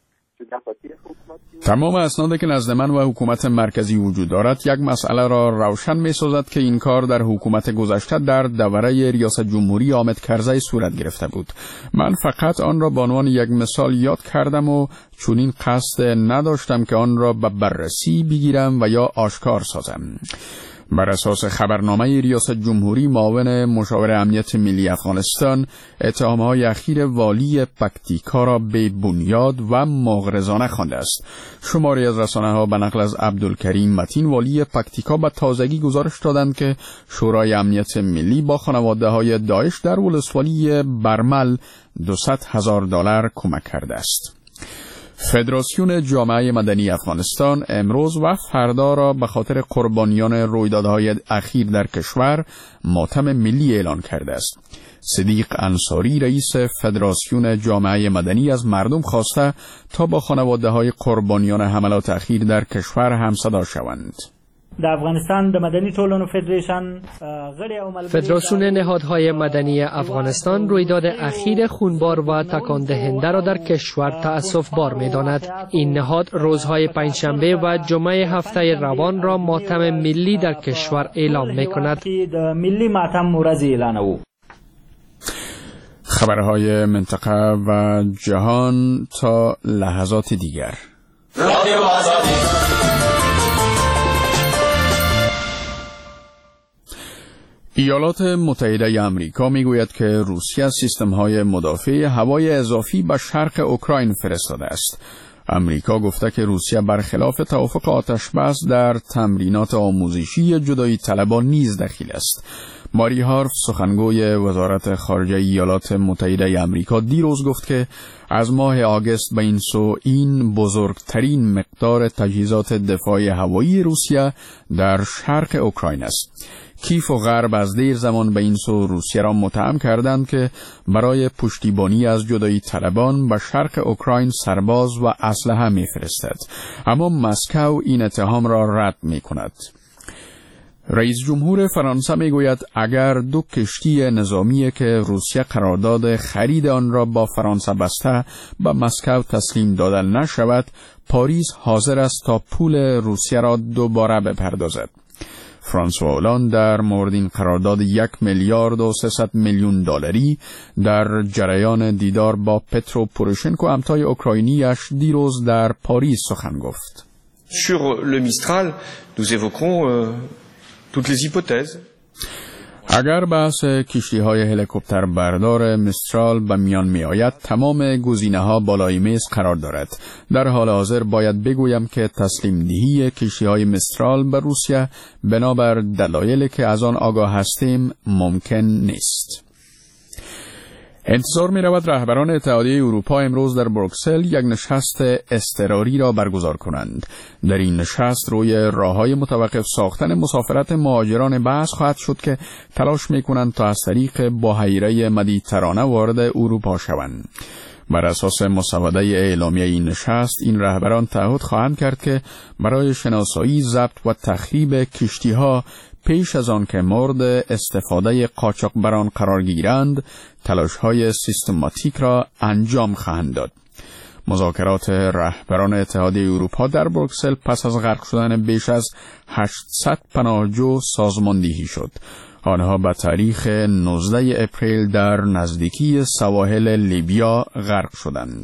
تمام اسنادی که نزد من و حکومت مرکزی وجود دارد یک مسئله را روشن می سازد که این کار در حکومت گذشته در دوره ریاست جمهوری حامد کرزی صورت گرفته بود. من فقط آن را به عنوان یک مثال یاد کردم و چنین قصد نداشتم که آن را به بررسی بگیرم و یا آشکار سازم. بر اساس خبرنامه ریاست جمهوری معاون مشاور امنیت ملی افغانستان اتهام‌های اخیر والی پکتیکا را بی بنیاد و مغرضانه خوانده است. شماری از رسانه‌ها به نقل از عبدالکریم متین والی پکتیکا به تازگی گزارش دادند که شورای امنیت ملی با خانواده‌های داعش در ولسوالی برمل $200,000 کمک کرده است. فدراسیون جامعه مدنی افغانستان امروز و فردا را به خاطر قربانیان رویدادهای اخیر در کشور ماتم ملی اعلان کرده است. صدیق انصاری رئیس فدراسیون جامعه مدنی از مردم خواسته تا با خانواده‌های قربانیان حملات اخیر در کشور همصدا شوند. د افغانستان د مدني ټولنو فدریشن فدراسیون نهادهای مدنی افغانستان رویداد اخیر خونبار و تکان دهنده را در کشور تأسف بار می‌داند. این نهاد روزهای پنجشنبه و جمعه هفته روان را ماتم ملی در کشور اعلام می‌کند. ملی ماتم ورځ اعلانوي. خبرهای منطقه و جهان تا لحظات دیگر. رادیو آزادی. ایالات متحده آمریکا میگوید که روسیه سیستم‌های مدافع هوای اضافی به شرق اوکراین فرستاده است. آمریکا گفته که روسیه برخلاف توافق آتش‌بس در تمرینات آموزشی جدایی طلبان نیز دخیل است. ماری هارف سخنگوی وزارت خارجه ایالات متحده آمریکا دیروز گفت که از ماه آگوست به این سو این بزرگترین مقدار تجهیزات دفاع هوایی روسیه در شرق اوکراین است. کیف و غرب از دیر زمان به این سو روسیه را متهم کردند که برای پشتیبانی از جدایی طلبان به شرق اوکراین سرباز و اسلحه می‌فرستد، اما مسکو این اتهام را رد می‌کند. رئیس جمهور فرانسه میگوید اگر دو کشتی نظامی که روسیه قرارداد خرید آن را با فرانسه بسته به مسکو تسلیم داده نشود، پاریس حاضر است تا پول روسیه را دوباره بپردازد. فرانسوا هولند در مورد این قرارداد 1 میلیارد و 300 میلیون دلاری در جریان دیدار با پترو پوروشنکو همتای اوکراینیش دیروز در پاریس سخن گفت. Sur le Mistral, nous évoquerons toutes les hypothèses. اگر بحث کشتی‌های هلیکوپتر بردار مسترال به میان می آید، تمام گزینه‌ها بالای میز قرار دارد. در حال حاضر باید بگویم که تسلیم دهی کشتی‌های مسترال به روسیه بنابر دلایلی که از آن آگاه هستیم ممکن نیست. انتظار می رود رهبران اتحادیه اروپا امروز در بروکسل یک نشست اضطراری را برگزار کنند. در این نشست روی راه‌های متوقف ساختن مسافرت مهاجران بحث خواهد شد که تلاش می کنند تا از طریق بحیره مدیترانه وارد اروپا شوند. بر اساس مسوده اعلامیه این نشست، این رهبران تعهد خواهند کرد که برای شناسایی، ضبط و تخریب کشتی‌ها پیش از آن که مورد استفاده قاچاقبران قرار گیرند، تلاش‌های سیستماتیک را انجام خواهند داد. مذاکرات رهبران اتحادیه اروپا در بروکسل پس از غرق شدن بیش از 800 پناهجو سازماندهی شد. آنها به تاریخ 19 اپریل در نزدیکی سواحل لیبیا غرق شدند.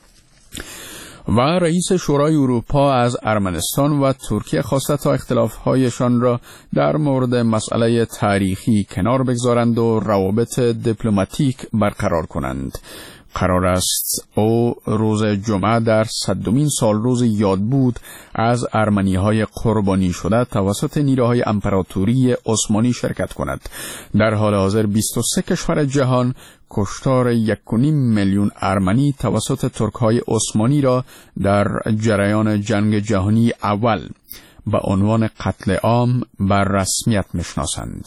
و رئیس شورای اروپا از ارمنستان و ترکیه خواسته تا اختلاف‌هایشان را در مورد مسئله تاریخی کنار بگذارند و روابط دیپلماتیک برقرار کنند. قرار است او روز جمعه در 100مین سالروز یادبود از ارمنی‌های قربانی شده توسط نیروهای امپراتوری عثمانی شرکت کند. در حال حاضر 23 کشور جهان کشتار 1.5 میلیون ارمنی توسط ترک‌های عثمانی را در جریان جنگ جهانی اول به عنوان قتل عام بر رسمیت می‌شناسند.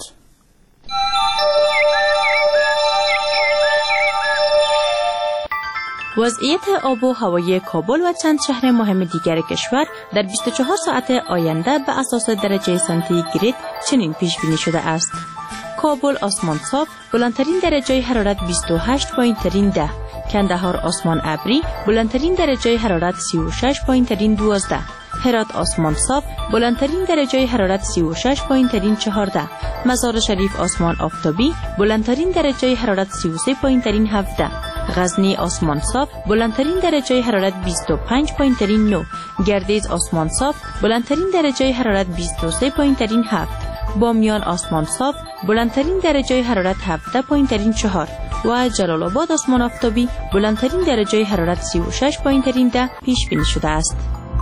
وضعیت آب و هوایی کابل و چند شهر مهم دیگر کشور در 24 ساعت آینده به اساس درجه سانتیگراد چنین پیش بینی شده است: کابل آسمان صاف، بلندترین درجه حرارت 28 پایین ترین 10. کندهار آسمان ابری، بلندترین درجه حرارت 36 پایین ترین 12. هرات آسمان صاف، بلندترین درجه حرارت 36 پایین ترین 14. مزار شریف آسمان آفتابی، بلندترین درجه حرارت 33 پایین ترین 17. غزنی آسمان صاف، بلندترین درجه حرارت 25 پایین ترین 9. گردیز آسمان صاف، بلندترین درجه حرارت 23 پایین ترین 7. بامیان آسمان صاف، بلندترین درجه حرارت 17 پایین ترین 4 و جلال آباد آسمان آفتابی، بلندترین درجه حرارت 36 پایین ترین 10 پیش بینی شده است.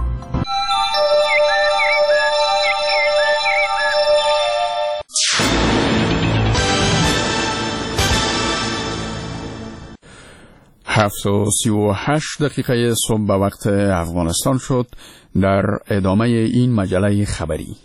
هفت و 38 دقیقه صبح به وقت افغانستان شد. در ادامه این مجله خبری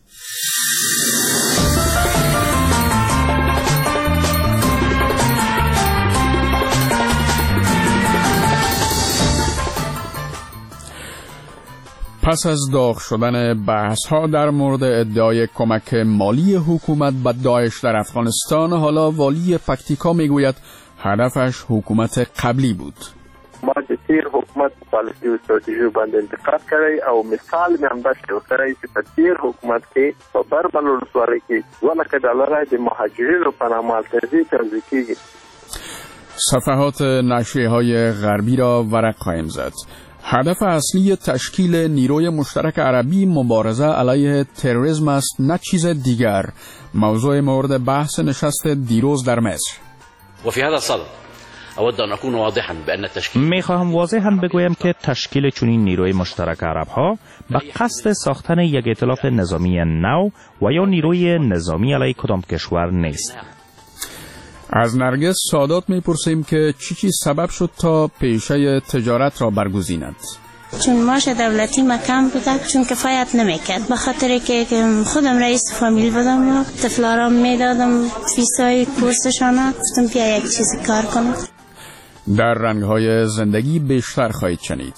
پس از داغ شدن بحث‌ها در مورد ادعای کمک مالی حکومت به داعش در افغانستان، حالا والی پکتیکا میگوید هدفش حکومت قبلی بود. ما د تیر حکومت پالیسی او استراتیژي باندې انتقاد کړی او مثال مې هم داسې وکړی چې په تیر حکومت کې په بربل ولسوالۍ کې 2 لک ډالر د مهاجرینو په نامه التزی توزیع کیږي. صفحات نشریه‌های غربی را ورق خواهیم زد. هدف اصلی تشکیل نیروی مشترک عربی مبارزه علیه تروریسم است، نه چیز دیگر. موضوع مورد بحث نشست دیروز در مصر. وفي هذا الصدد اود ان اكون واضحا بان تشکیل میخواهم واضحا بگویم که تشکیل چنین نیروی مشترک عرب ها به قصد ساختن یک ائتلاف نظامی نو و یا نیروی نظامی علیه کدام کشور نیست. از نرگس سادات میپرسیم که چی سبب شد تا پیشه تجارت را برگزیند؟ چون معاش دولتی ما کم بوده، چون کفایت نمیکرد، به خاطر که خودم رئیس فامیل بودم و طفلارام میدادم فیسای کورسشان، گفتم بیا یک چیزی کار کنم. در رنگ‌های زندگی بیشتر خواهید شنید.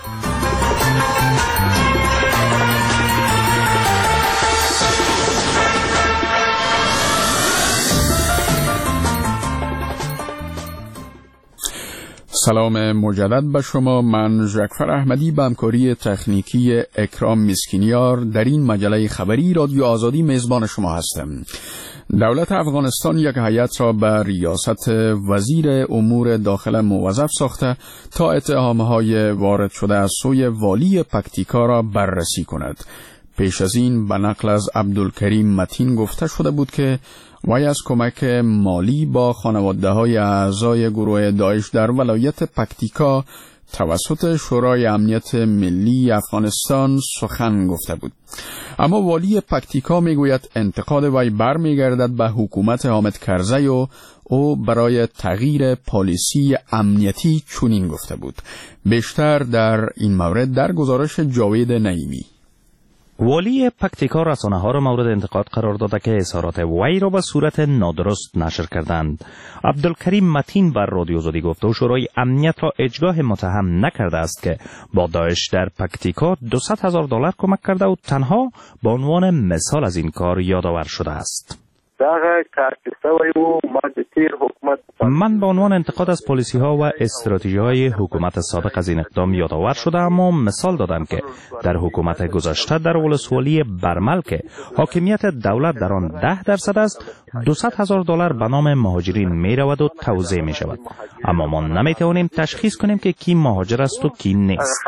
سلام مجدد به شما. من ژکفر احمدی به همکاری تکنیکی اکرام مسکینیار در این مجله خبری رادیو آزادی میزبان شما هستم. دولت افغانستان یک هیئت را به ریاست وزیر امور داخله موظف ساخته تا اتهام‌های وارد شده از سوی والی پکتیکا را بررسی کند. پیش از این به نقل از عبدالکریم متین گفته شده بود که وی از کمک مالی با خانواده‌های اعضای گروه داعش در ولایت پکتیکا توسط شورای امنیت ملی افغانستان سخن گفته بود. اما والی پکتیکا میگوید انتقاد وی برمیگردد به حکومت حامد کرزی و او برای تغییر پالیسی امنیتی چنین گفته بود. بیشتر در این مورد در گزارش جاوید نعیمی. والی پکتیکا رسانه‌ها را مورد انتقاد قرار داده که اظهارات وی را به صورت نادرست نشر کردند. عبدالکریم متین بر رادیو آزادی گفت و شورای امنیت را اجگاه متهم نکرده است که با داعش در پکتیکا $200,000 کمک کرده و تنها به عنوان مثال از این کار یادآور شده است. من به عنوان انتقاد از پالیسی ها و استراتژی های حکومت سابق از این اقدام یادآور شده، اما مثال دادم که در حکومت گذشته در ولسوالی برمل که حاکمیت دولت در آن 10% است، $200,000 به نام مهاجرین می رود و توزیع می شود، اما ما نمی توانیم تشخیص کنیم که کی مهاجر است و کی نیست.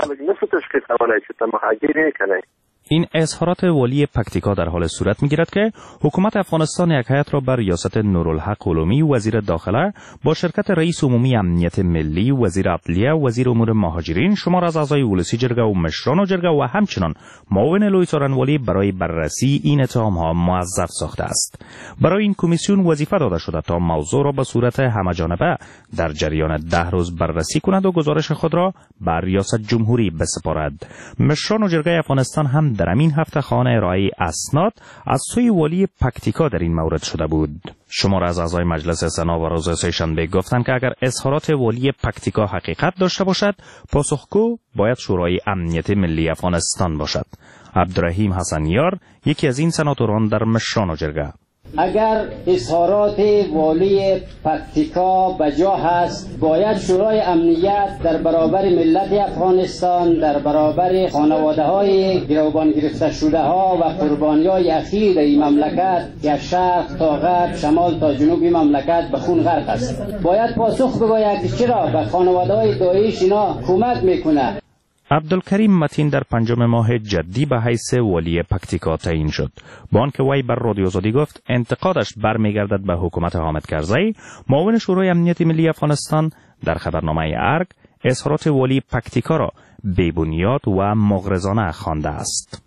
این اظهارات والی پکتیکا در حال صورت می‌گیرد که حکومت افغانستان یک هیئت را بر ریاست نورالحق علومی وزیر داخله با شرکت رئیس عمومی امنیت ملی، وزیر عدلیه، وزیر امور مهاجرین، شمار از اعضای ولسی جرگه و مشران جرگه و همچنان معاون لوی څارنوالي برای بررسی این اتهام‌ها موظف ساخته است. برای این کمیسیون وظیفه داده شده تا موضوع را به صورت همه‌جانبه در جریان 10 روز بررسی کند و گزارش خود را بر ریاست جمهوری بسپارد. مشران و جرگه افغانستان هم در همین هفته خواهان ارائه اسناد از سوی والی پکتیکا در این مورد شده بود. شمار از اعضای مجلس سنا و روز سه‌شنبه گفتند که اگر اظهارات والی پکتیکا حقیقت داشته باشد، پاسخگو باید شورای امنیت ملی افغانستان باشد. عبدالرحیم حسنیار یکی از این سناتوران در مشران و جرگه: اگر اظهارات والی پکتیکا بجا هست، باید شورای امنیت در برابر ملت افغانستان، در برابر خانواده‌های گروگان گرفته شده ها و قربانی‌های اخیر این مملکت که شرق تا غرب، شمال تا جنوب مملکت به خون غرق است، باید پاسخ بگوید که چرا به خانواده‌های داعش اینا کمک میکنه. عبدالکریم متین در 5 ماه جدی به حیث والی پکتیکا تعیین شد. با آنکه وی بر رادیو آزادی گفت انتقادش برمیگردد به حکومت حامد کرزی، معاون شورای امنیت ملی افغانستان در خبرنامه ارگ اظهارات والی پکتیکا را بی‌بنیاد و مغرضانه خوانده است.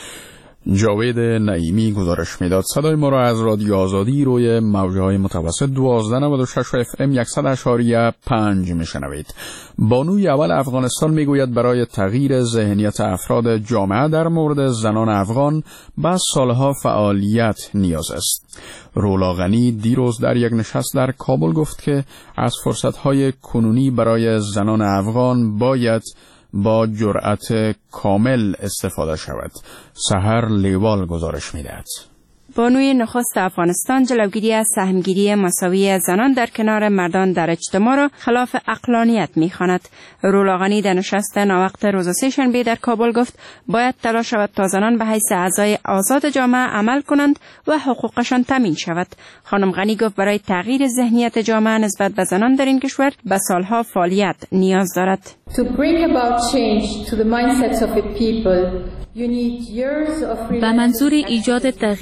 جاوید نعیمی گزارش میداد. صدای ما را از رادیو آزادی روی موجهای متوسط 1296 FM 100.5 میشنوید. بانوی اول افغانستان میگوید برای تغییر ذهنیت افراد جامعه در مورد زنان افغان بس سالها فعالیت نیاز است. رولا غنی دیروز در یک نشست در کابل گفت که از فرصتهای کنونی برای زنان افغان باید با جرأت کامل استفاده شود. سحر لیوال گزارش می‌دهد. بانوی نخست افغانستان جلوگیری از سهمگیری مساوی زنان در کنار مردان در اجتماع را خلاف عقلانیت می‌خواند. رولا غنی در نشست ناوقت روز سه‌شنبه در کابل گفت باید تلاش شود تا زنان به حیث اعضای آزاد جامعه عمل کنند و حقوقشان تامین شود. خانم غنی گفت برای تغییر ذهنیت جامعه نسبت به زنان در این کشور به سالها فعالیت نیاز دارد. To bring about change to the mindsets of the people, به منظور ایجاد تغییر در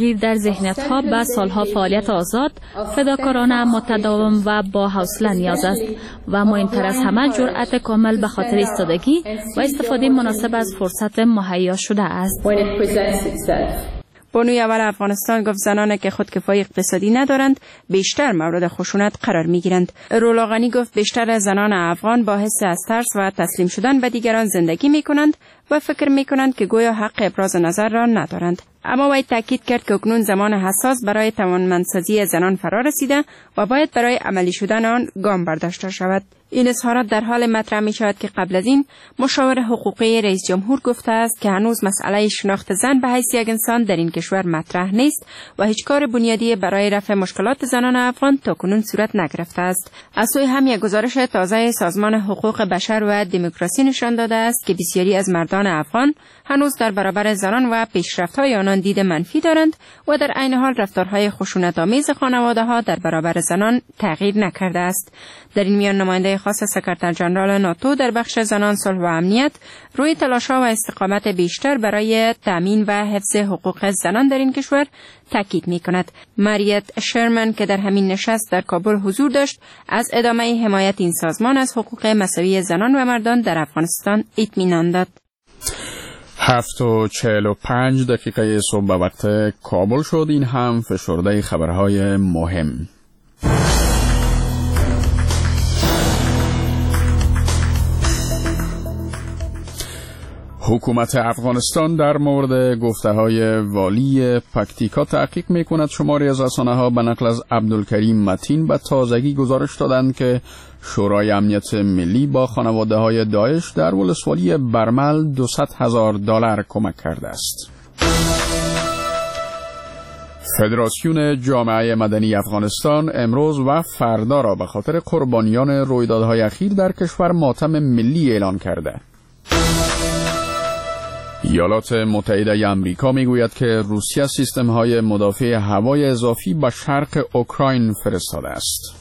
ذهنیت‌ها به سالها فعالیت آزاد، فداکارانه، متداوم و با حوصله نیاز است و مهمتر از همه جرأت کامل به خاطر ایستادگی و استفاده مناسب از فرصت مهیا شده است. بانوی اول افغانستان گفت زنانی که خودکفایی اقتصادی ندارند بیشتر مورد خشونت قرار میگیرند. رولا غنی گفت بیشتر زنان افغان با حس از ترس و تسلیم شدن به دیگران زندگی میکنند و فکر میکنند که گویا حق ابراز نظر را ندارند. اما وی تاکید کرد که اکنون زمان حساس برای توانمندسازی زنان فرا رسیده و باید برای عملی شدن آن گام برداشته شود. این اظهارات در حال مطرح می شود که قبل از این مشاور حقوقی رئیس جمهور گفته است که هنوز مسئله شناخت زن به حیث یک انسان در این کشور مطرح نیست و هیچ کار بنیادی برای رفع مشکلات زنان افغان تاکنون صورت نگرفته است. از سوی هم یک گزارش تازه سازمان حقوق بشر و دموکراسی نشان داده است که بسیاری از مردان افغان هنوز در برابر زنان و پیشرفت‌های آنان دید منفی دارند و در عین حال رفتارهای خشونت‌آمیز خانواده‌ها در برابر زنان تغییر نکرده است. در این میان نماینده خاص سکرتر ژنرال ناتو در بخش زنان، صلح و امنیت روی تلاش‌ها و استقامت بیشتر برای تامین و حفظ حقوق زنان در این کشور تاکید می‌کند. ماریت شرمن که در همین نشست در کابل حضور داشت، از ادامه حمایت این سازمان از حقوق مساوی زنان و مردان در افغانستان اطمینان داد. 7:45 صبح به وقت کابل شد. این هم فشرده خبرهای مهم. حکومت افغانستان در مورد گفته‌های والی پکتیکا تحقیق می‌کند. شماری از رسانه‌ها به نقل از عبدالکریم متین به تازگی گزارش دادند که شورای امنیت ملی با خانواده‌های داعش در ولسوالی برمل $200,000 کمک کرده است. فدراسیون جامعه مدنی افغانستان امروز و فردا را به خاطر قربانیان رویدادهای اخیر در کشور ماتم ملی اعلان کرده. ایالات متحده آمریکا میگوید که روسیه سیستم‌های مدافع هوای اضافی به شرق اوکراین فرستاده است.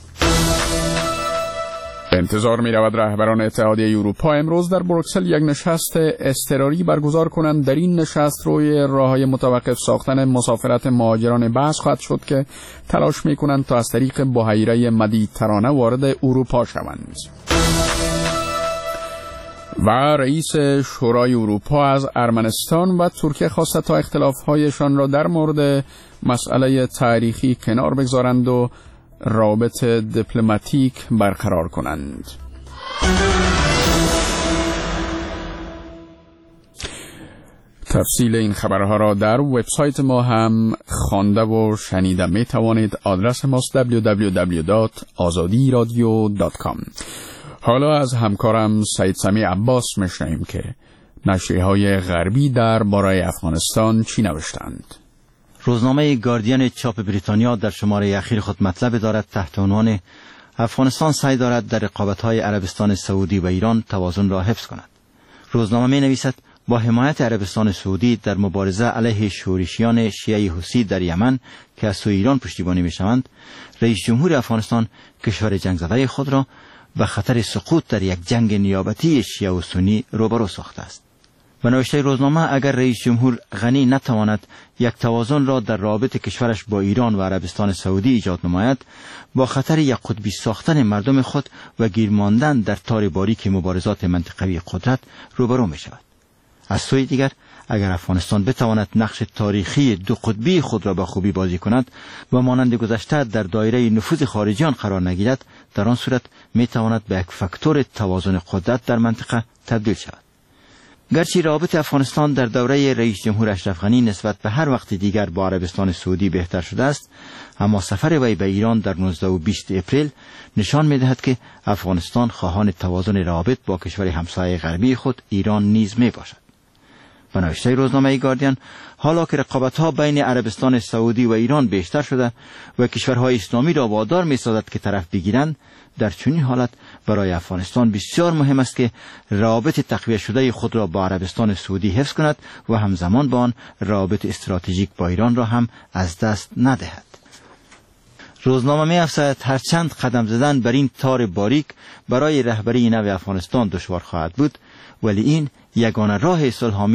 انتظار می‌رود رهبران اتحادیه اروپا امروز در بروکسل یک نشست اضطراری برگزار کنند. در این نشست روی راه‌های متوقف ساختن مسافرت مهاجران بحث خواهد شد که تلاش می‌کنند تا از طریق بحیره مدیترانه وارد اروپا شوند. و رئیس شورای اروپا از ارمنستان و ترکیه خواسته تا اختلاف‌هایشان را در مورد مسئله تاریخی کنار بگذارند و روابط دیپلماتیک برقرار کنند. تفصیل این خبرها را در وبسایت ما هم خوانده و شنیده می توانید. آدرس ماست www.azadiradio.com. حالا از همکارم سید سمی عباس میشنویم که نشریه‌های غربی در باره افغانستان چی نوشتند. روزنامه گاردین چاپ بریتانیا در شماره اخیر خود مطلب دارد تحت عنوان افغانستان سعی دارد در رقابت‌های عربستان سعودی و ایران توازن را حفظ کند. روزنامه می‌نویسد با حمایت عربستان سعودی در مبارزه علیه شورشیان شیعه حوثی در یمن که از سوی ایران پشتیبانی می‌شوند، رئیس جمهور افغانستان کشور جنگ زده خود را به خطر سقوط در یک جنگ نیابتی شیعه و سنی روبرو ساخته است. به نوشته روزنامه اگر رئیس جمهور غنی نتواند یک توازن را در رابطه کشورش با ایران و عربستان سعودی ایجاد نماید، با خطر یک قطبی ساختن مردم خود و گیر ماندن در تار باریک مبارزات منطقوی قدرت روبرو می شود. از سوی دیگر اگر افغانستان بتواند نقش تاریخی دو قطبی خود را به خوبی بازی کند و مانند گذشته در دایره نفوذ خارجیان قرار نگیرد، در آن صورت می تواند به یک فاکتور توازن قدرت در منطقه تبدیل شود. گرچه روابط افغانستان در دوره رئیس جمهور اشرف غنی نسبت به هر وقت دیگر با عربستان سعودی بهتر شده است، اما سفر وی به ایران در 19 و 20 اپریل نشان می‌دهد که افغانستان خواهان توازن روابط با کشور همسایه غربی خود ایران نیز میباشد. به نوشته روزنامه گاردین، حالا که رقابت‌ها بین عربستان سعودی و ایران بیشتر شده و کشورهای اسلامی را وادار می‌سازد که طرف بگیرند، در چنین حالت برای افغانستان بسیار مهم است که روابط تقویت شده خود را با عربستان سعودی حفظ کند و همزمان با آن روابط استراتژیک با ایران را هم از دست ندهد. روزنامه می‌افزاید هرچند قدم زدن بر این تار باریک برای رهبری نو افغانستان دشوار خواهد بود، ولی این یگانه راه صلح‌آمیز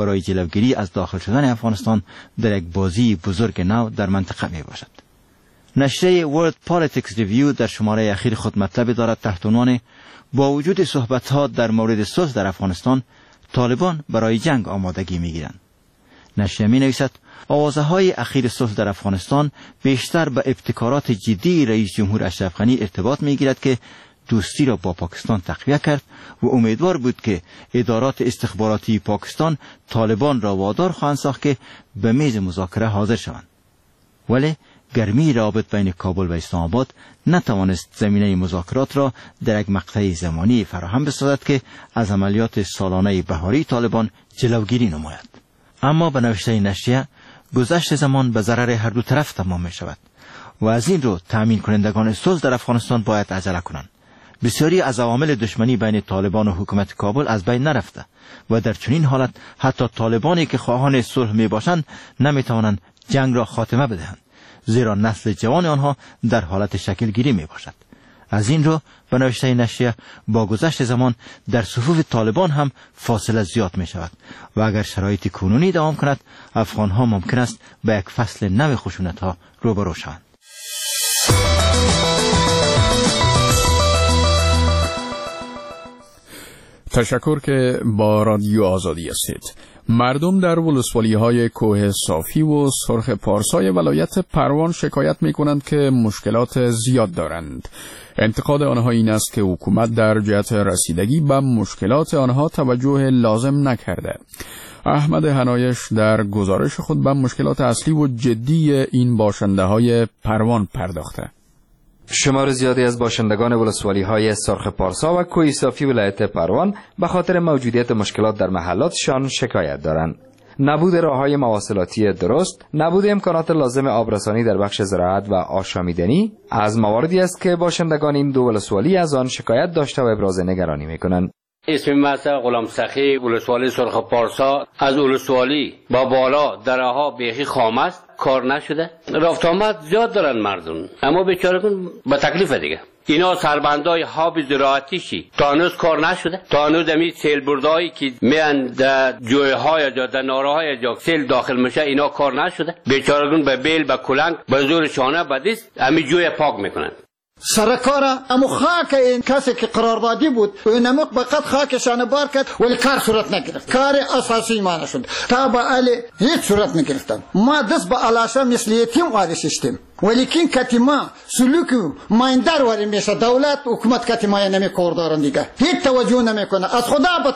برای جلوگیری از داخل شدن افغانستان در یک بازی بزرگ نو در منطقه می باشد. نشریه World Politics Review در شماره اخیر خود مطلب دارد تحت عنوان با وجود صحبت‌ها در مورد صلح در افغانستان، طالبان برای جنگ آمادگی می‌گیرند. نشریه می‌نویسد آوازه‌های اخیر صلح در افغانستان بیشتر به ابتکارات جدی رئیس جمهور اشرف غنی ارتباط می‌گیرد که دوستی را با پاکستان تقویه کرد و امیدوار بود که ادارات استخباراتی پاکستان طالبان را وادار خواهند ساخت که به میز مذاکره حاضر شوند. ولی گرمی روابط بین کابل و اسلام آباد نتوانست زمینه مذاکرات را در یک مقطع زمانی فراهم بسازد که از عملیات سالانه بهاری طالبان جلوگیری نماید. اما به نوشته نشریه گذشت زمان به ضرر هر دو طرف تمام می شود و از این رو تامین کنندگان صلح در افغانستان باید عجله کنند. بسیاری از عوامل دشمنی بین طالبان و حکومت کابل از بین نرفته و در چنین حالت حتی طالبانی که خواهان صلح می باشند نمی توانند جنگ را خاتمه بدهند، زیرا نسل جوان آنها در حالت شکل گیری می باشد. از این رو به نوشته نشریه با گذشت زمان در صفوف طالبان هم فاصله زیاد می شود و اگر شرایط کنونی دوام کند افغان ها ممکن است به یک فصل نو خشونت ها روبرو شوند. تشکر که با رادیو آزادی هستید. مردم در ولسوالی‌های کوه صافی و سرخ پارسای ولایت پروان شکایت می‌کنند که مشکلات زیاد دارند. انتقاد آنها این است که حکومت در جهت رسیدگی به مشکلات آنها توجه لازم نکرده. احمد حنایش در گزارش خود به مشکلات اصلی و جدی این باشنده‌های پروان پرداخته. شمار زیادی از باشندگان ولسوالی‌های سرخ پارسا و کوه صافی ولایت پروان به خاطر موجودیت مشکلات در محلاتشان شکایت دارند. نبود راه‌های مواصلاتی درست، نبود امکانات لازم آبرسانی در بخش زراعت و آشامیدنی از مواردی است که باشندگان این دو ولسوالی از آن شکایت داشته و ابراز نگرانی می‌کنند. اسم من غلام سخی، ولسوالی سرخ پارسا. از ولسوالی با بالا درها بیخی خام است، کار نشده. رفت آمد زیاد دارن مردم، اما بیچاره‌کون با تکلیف دیگه. اینا سربندای حاب زراعتیشی تا هنوز کار نشده. تا هنوز امی سیل بردایی که میان در جویهای جا در نارهای جا سیل داخل میشه اینا کار نشده. بیچاره‌کون به بیل به کلنگ به زور شانه به دست امی جوی پاک میکنن. سرکاره امو خاک این کسی که قراردادی بود و این امو بقید خاکشان بار کرد ولی کار صورت نگرفت. کار اساسی ما نشد تا به علی هیچ صورت نگرفتن. ما دست به علاشا مثل یتیم آرشیشتیم ولیکن کتی ما سلوک مایندار واری میشه. دولت حکومت کتی ما نمی کوردارن دیگه هیچ توجه نمیکنه. از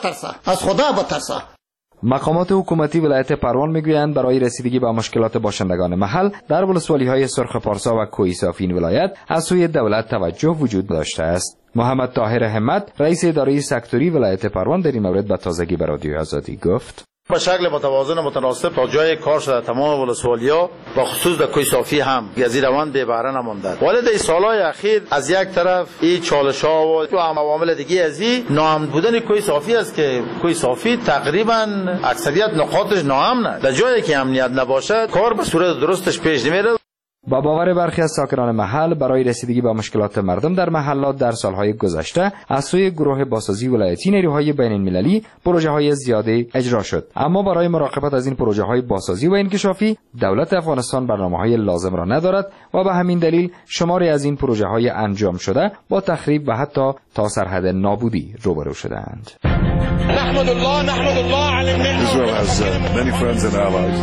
خدا بترسه. مقامات حکومتی ولایت پروان میگویند برای رسیدگی به مشکلات باشندگان محل در ولسوالی‌های سرخ پارسا و کوه صافی این ولایت از سوی دولت توجه وجود داشته است. محمد طاهر همت، رئیس اداره سکتوری ولایت پروان، در این مورد به تازگی به رادیو آزادی گفت: به شکل متوازن و متناسب تا جای کار شده تمام ولسوالیا و خصوص در کوه صافی هم از روند بی بهره نمانده. ولی در سالهای اخیر از یک طرف این چالش‌ها و عوامل دیگه از این ناامن بودن کوه صافی است که کوه صافی تقریبا اکثریت نقاطش ناامنه. در جایی که امنیت نباشه کار به صورت درستش پیش نمیره. با باور برخی از ساکنان محل برای رسیدگی به مشکلات مردم در محلات در سالهای گذشته از سوی گروه بازسازی ولایتی نیروهای بین‌المللی پروژه‌های زیادی اجرا شد، اما برای مراقبت از این پروژه‌های بازسازی و انکشافی دولت افغانستان برنامه‌های لازم را ندارد و به همین دلیل شماری از این پروژه‌های انجام شده با تخریب و حتی تا سرحد نابودی روبرو شده‌اند. نحمد الله على النعمة. Israel has many friends and allies.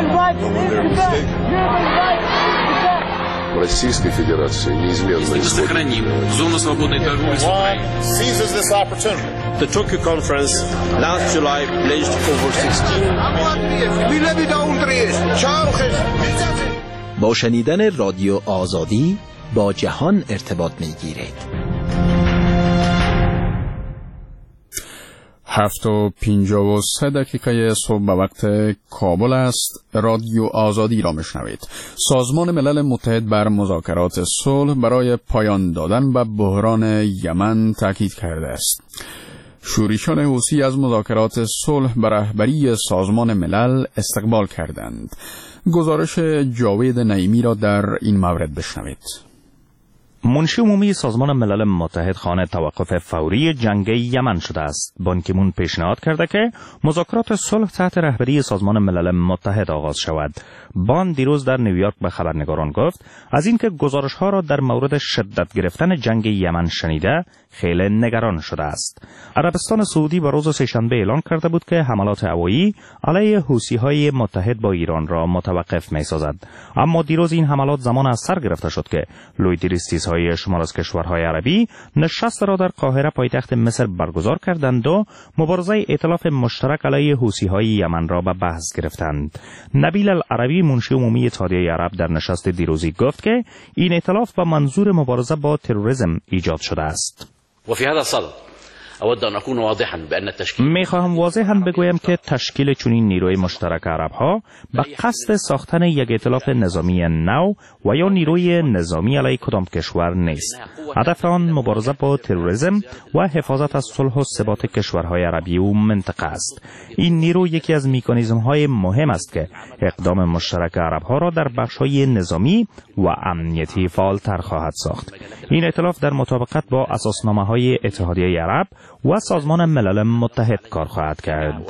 Российской Федерации неизменно сохраним зону свободной торговли с Украиной. Seizes this opportunity. The Tokyo conference last July pledged over 16 با شنیدن رادیو آزادی با جهان ارتباط می‌گیرید. 7:53 صبح به وقت کابل است. رادیو آزادی را میشنوید. سازمان ملل متحد بر مذاکرات صلح برای پایان دادن به بحران یمن تاکید کرده است. شورشیان حوثی از مذاکرات صلح به رهبری سازمان ملل استقبال کردند. گزارش جاوید نعیمی را در این مورد بشنوید. منشی عمومی سازمان ملل متحد خواهان توقف فوری جنگ یمن شده است. بان کی مون پیشنهاد کرده که مذاکرات صلح تحت رهبری سازمان ملل متحد آغاز شود. بان دیروز در نیویورک به خبرنگاران گفت از اینکه گزارش‌ها را در مورد شدت گرفتن جنگ یمن شنیده خیلی نگران شده است. عربستان سعودی با روز سه‌شنبه اعلام کرده بود که حملات هوایی علیه حوثی‌های متحد با ایران را متوقف می‌سازد. اما دیروز این حملات زمان از سر گرفته شد که لویدریستیزهای شمار از کشورهای عربی نشست را در قاهره پایتخت مصر برگزار کردند و مبارزه ائتلاف مشترک علیه حوثی‌های یمن را به بحث گرفتند. نبیل العربی منشی عمومی اتحادیه عرب در نشست دیروزی گفت که این ائتلاف به منظور مبارزه با تروریسم ایجاد شده است. وفي هذا الصدد أود أن أكون واضحا بأن التشكيل میخواهم واضحا بگویم که تشکیل چنین نیروی مشترک عرب‌ها به قصد ساختن یک ائتلاف نظامی نو و یا نیروی نظامی علیه کدام کشور نیست. هدف آن مبارزه با تروریسم و حفاظت از صلح و ثبات کشورهای عربی و منطقه است. این نیرو یکی از مکانیزم‌های مهم است که اقدام مشترک عرب‌ها را در بخش‌های نظامی و امنیتی فعال‌تر خواهد ساخت. این ائتلاف در مطابقت با اساسنامه‌های اتحادیه عرب و سازمان ملل متحد کار خواهد کرد.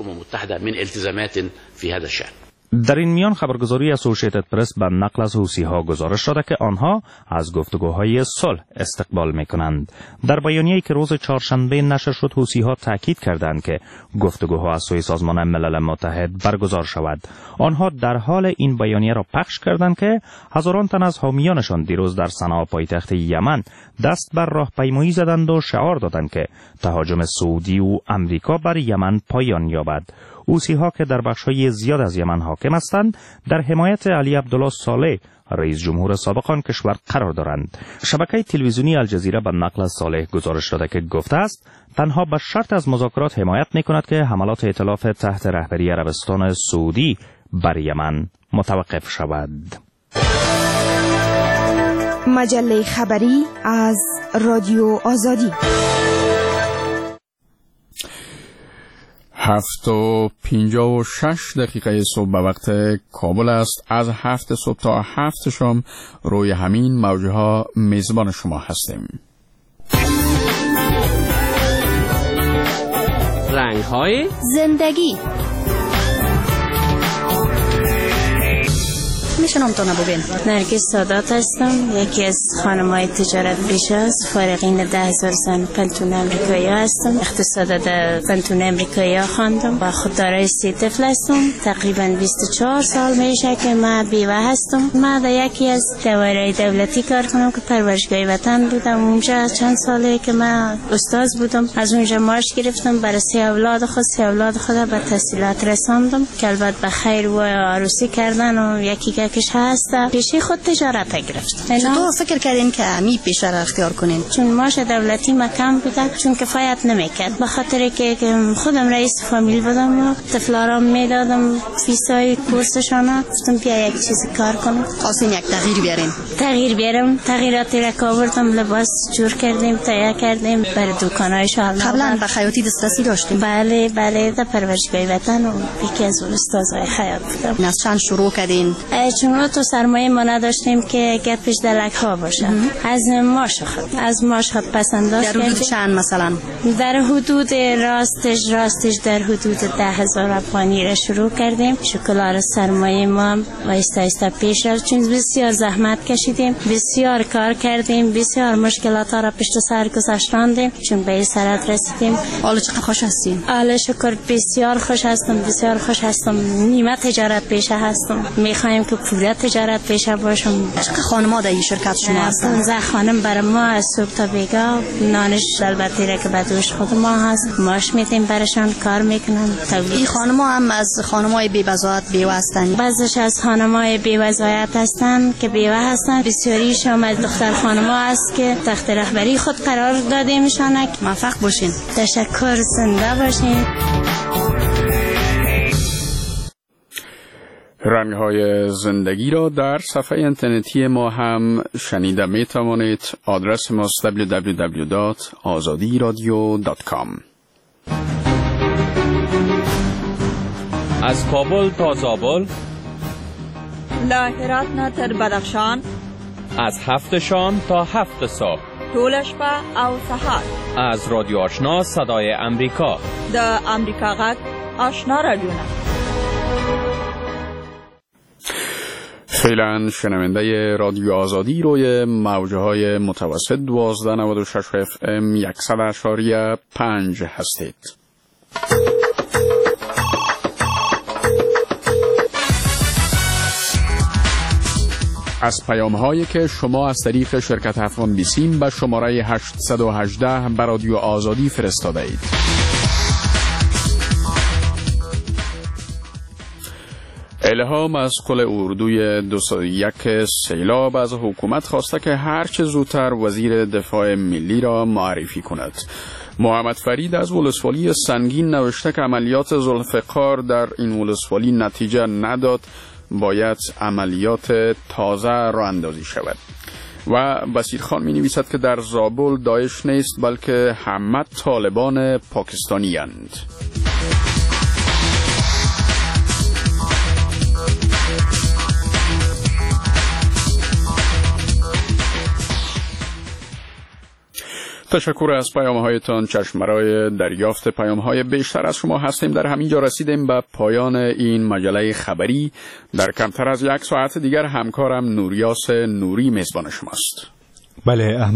در این میان خبرگزاری اسوسییتد پرس به نقل از حوثی‌ها گزارش داده که آنها از گفتگوهای صلح استقبال می‌کنند. در بیانیه‌ای که روز چهارشنبه نشر شد، حوثی‌ها تاکید کردند که گفتگوها از سوی سازمان ملل متحد برگزار شود. آنها در حال این بیانیه را پخش کردند که هزاران تن از حامیانشان دیروز در صنعا پایتخت یمن دست بر راهپیمایی زدند و شعار دادند که تهاجم سعودی و امریکا بر یمن پایان یابد. حوثی‌ها که در بخش‌های زیاد از یمن حاکم هستند در حمایت علی عبدالله صالح رئیس جمهور سابق آن کشور قرار دارند. شبکه تلویزیونی الجزیره به نقل از صالح گزارش داده که گفته است تنها به شرط از مذاکرات حمایت می‌کند که حملات ائتلاف تحت رهبری عربستان سعودی بر یمن متوقف شود. مجله خبری از رادیو آزادی. 7:56 صبح به وقت کابل است. از 7 صبح تا 7 شام روی همین موجه ها میزبان شما هستیم. رنگ های زندگی. میشنم تو نبوبین. نرگس سادات هستم، یکی از خانم‌های تجارت پیشه است. فارغین 10,000 زن پنتون امریکایی هستم. اقتصاد در پنتون امریکایی خواندم و خوددارای 3 طفل هستم. تقریبا 24 سال میشه که من بیوه هستم. من در یکی از دورای دولتی کار کنم که پرورشگاه وطن بودم. اونجا چند ساله که من استاد بودم. از اونجا معاش گرفتم برای 3 اولاد خود به تحصیلات رساندم که البته به خیر و عروسی کردن و یکی کش هست. پیشه خود تجارت گرفت. چطور فکر کردین که می پیشه را اختیار کنین؟ چون معاش دولتی مکم بوده، چون کفایت نمیکرد. به خاطر که خودم رئیس فامیل بودم و طفلارم میدادم فیسای کورسشان. گفتم بیا یک چیزی کار کنم. خواستین یک تغییر بیارم. تغییراتی را آوردم، لباس جور کردیم، تهیه کردیم برای دکان‌های شال. قبلا به خیاطی دسترسی داشتیم؟ بله در پرورشگاه وطن و یکی از استادای خیاط بودم. از چند شروع کردین؟ چون تو سرمایه ما نداشتیم که گپش دلک ها باشه. از ماش خود پسند داشت. در حدود چند مثلا؟ در حدود راستش در حدود 10,000 افغانی را شروع کردیم. شکلار سرمایه ما آهسته پیش رفت، چون بسیار زحمت کشیدیم، بسیار کار کردیم، بسیار مشکلات را پشت سر گذاشتیم، چون به این سرت رسیدیم. حالا چقدر خوش هستین؟ حالا شکر بسیار خوش هستم. نیمه تجارت پیشه هستم. میخوایم که پورا تجارت پیشه باشم. چقدر خانم‌ها در این شرکت شما هستن؟ 15 خانم برای ما از صبح تا بیگا. نانش البته را که بدوش خود ما هست، ماش میدیم برشان، کار میکنن. این خانم‌ها هم از خانم‌های بی‌وظایف بیوه هستن؟ بعضیش از خانم‌های بی‌وظایف هستن که بیوه هستن. بسیاریش هم از دختر خانم‌ها است که تحت رهبری خود قرار داده میشن. موفق باشین. تشکر، زنده باشین. رنگ‌های زندگی را در صفحه اینترنتی ما هم شنیده می توانید. آدرس ما www.azadiradio.com. از کابل تا زابل، له هرات نه تر بدخشان، از 7 شام تا 7 صبح، طول شپه او سهار. از رادیو آشنا صدای امریکا، د امریکا غږ آشنا رادیونا. فعلا شنونده رادیو آزادی روی موجه های متوسط 1296 FM 100.5 هستید. از پیام هایی که شما از طریق شرکت افغان بیسیم به شماره 818 به رادیو آزادی فرستاده اید. الهام از قل اردوی 201 سیلاب از حکومت خواسته که هرچه زودتر وزیر دفاع ملی را معرفی کند. محمد فرید از ولسوالی سنگین نوشته که عملیات ذوالفقار در این ولسوالی نتیجه نداد، باید عملیات تازه راه اندازی شود. و بصیر خان می نویسد که در زابل داعش نیست بلکه همه طالبان پاکستانی اند. تشکر از پیام‌هایتان. چشم‌رای دریافت پیام‌های بیشتر از شما هستیم. در همین جا رسیدیم به پایان این مجله خبری. در کمتر از 1 ساعت دیگر همکارم نوریاس نوری میزبان شماست. بله.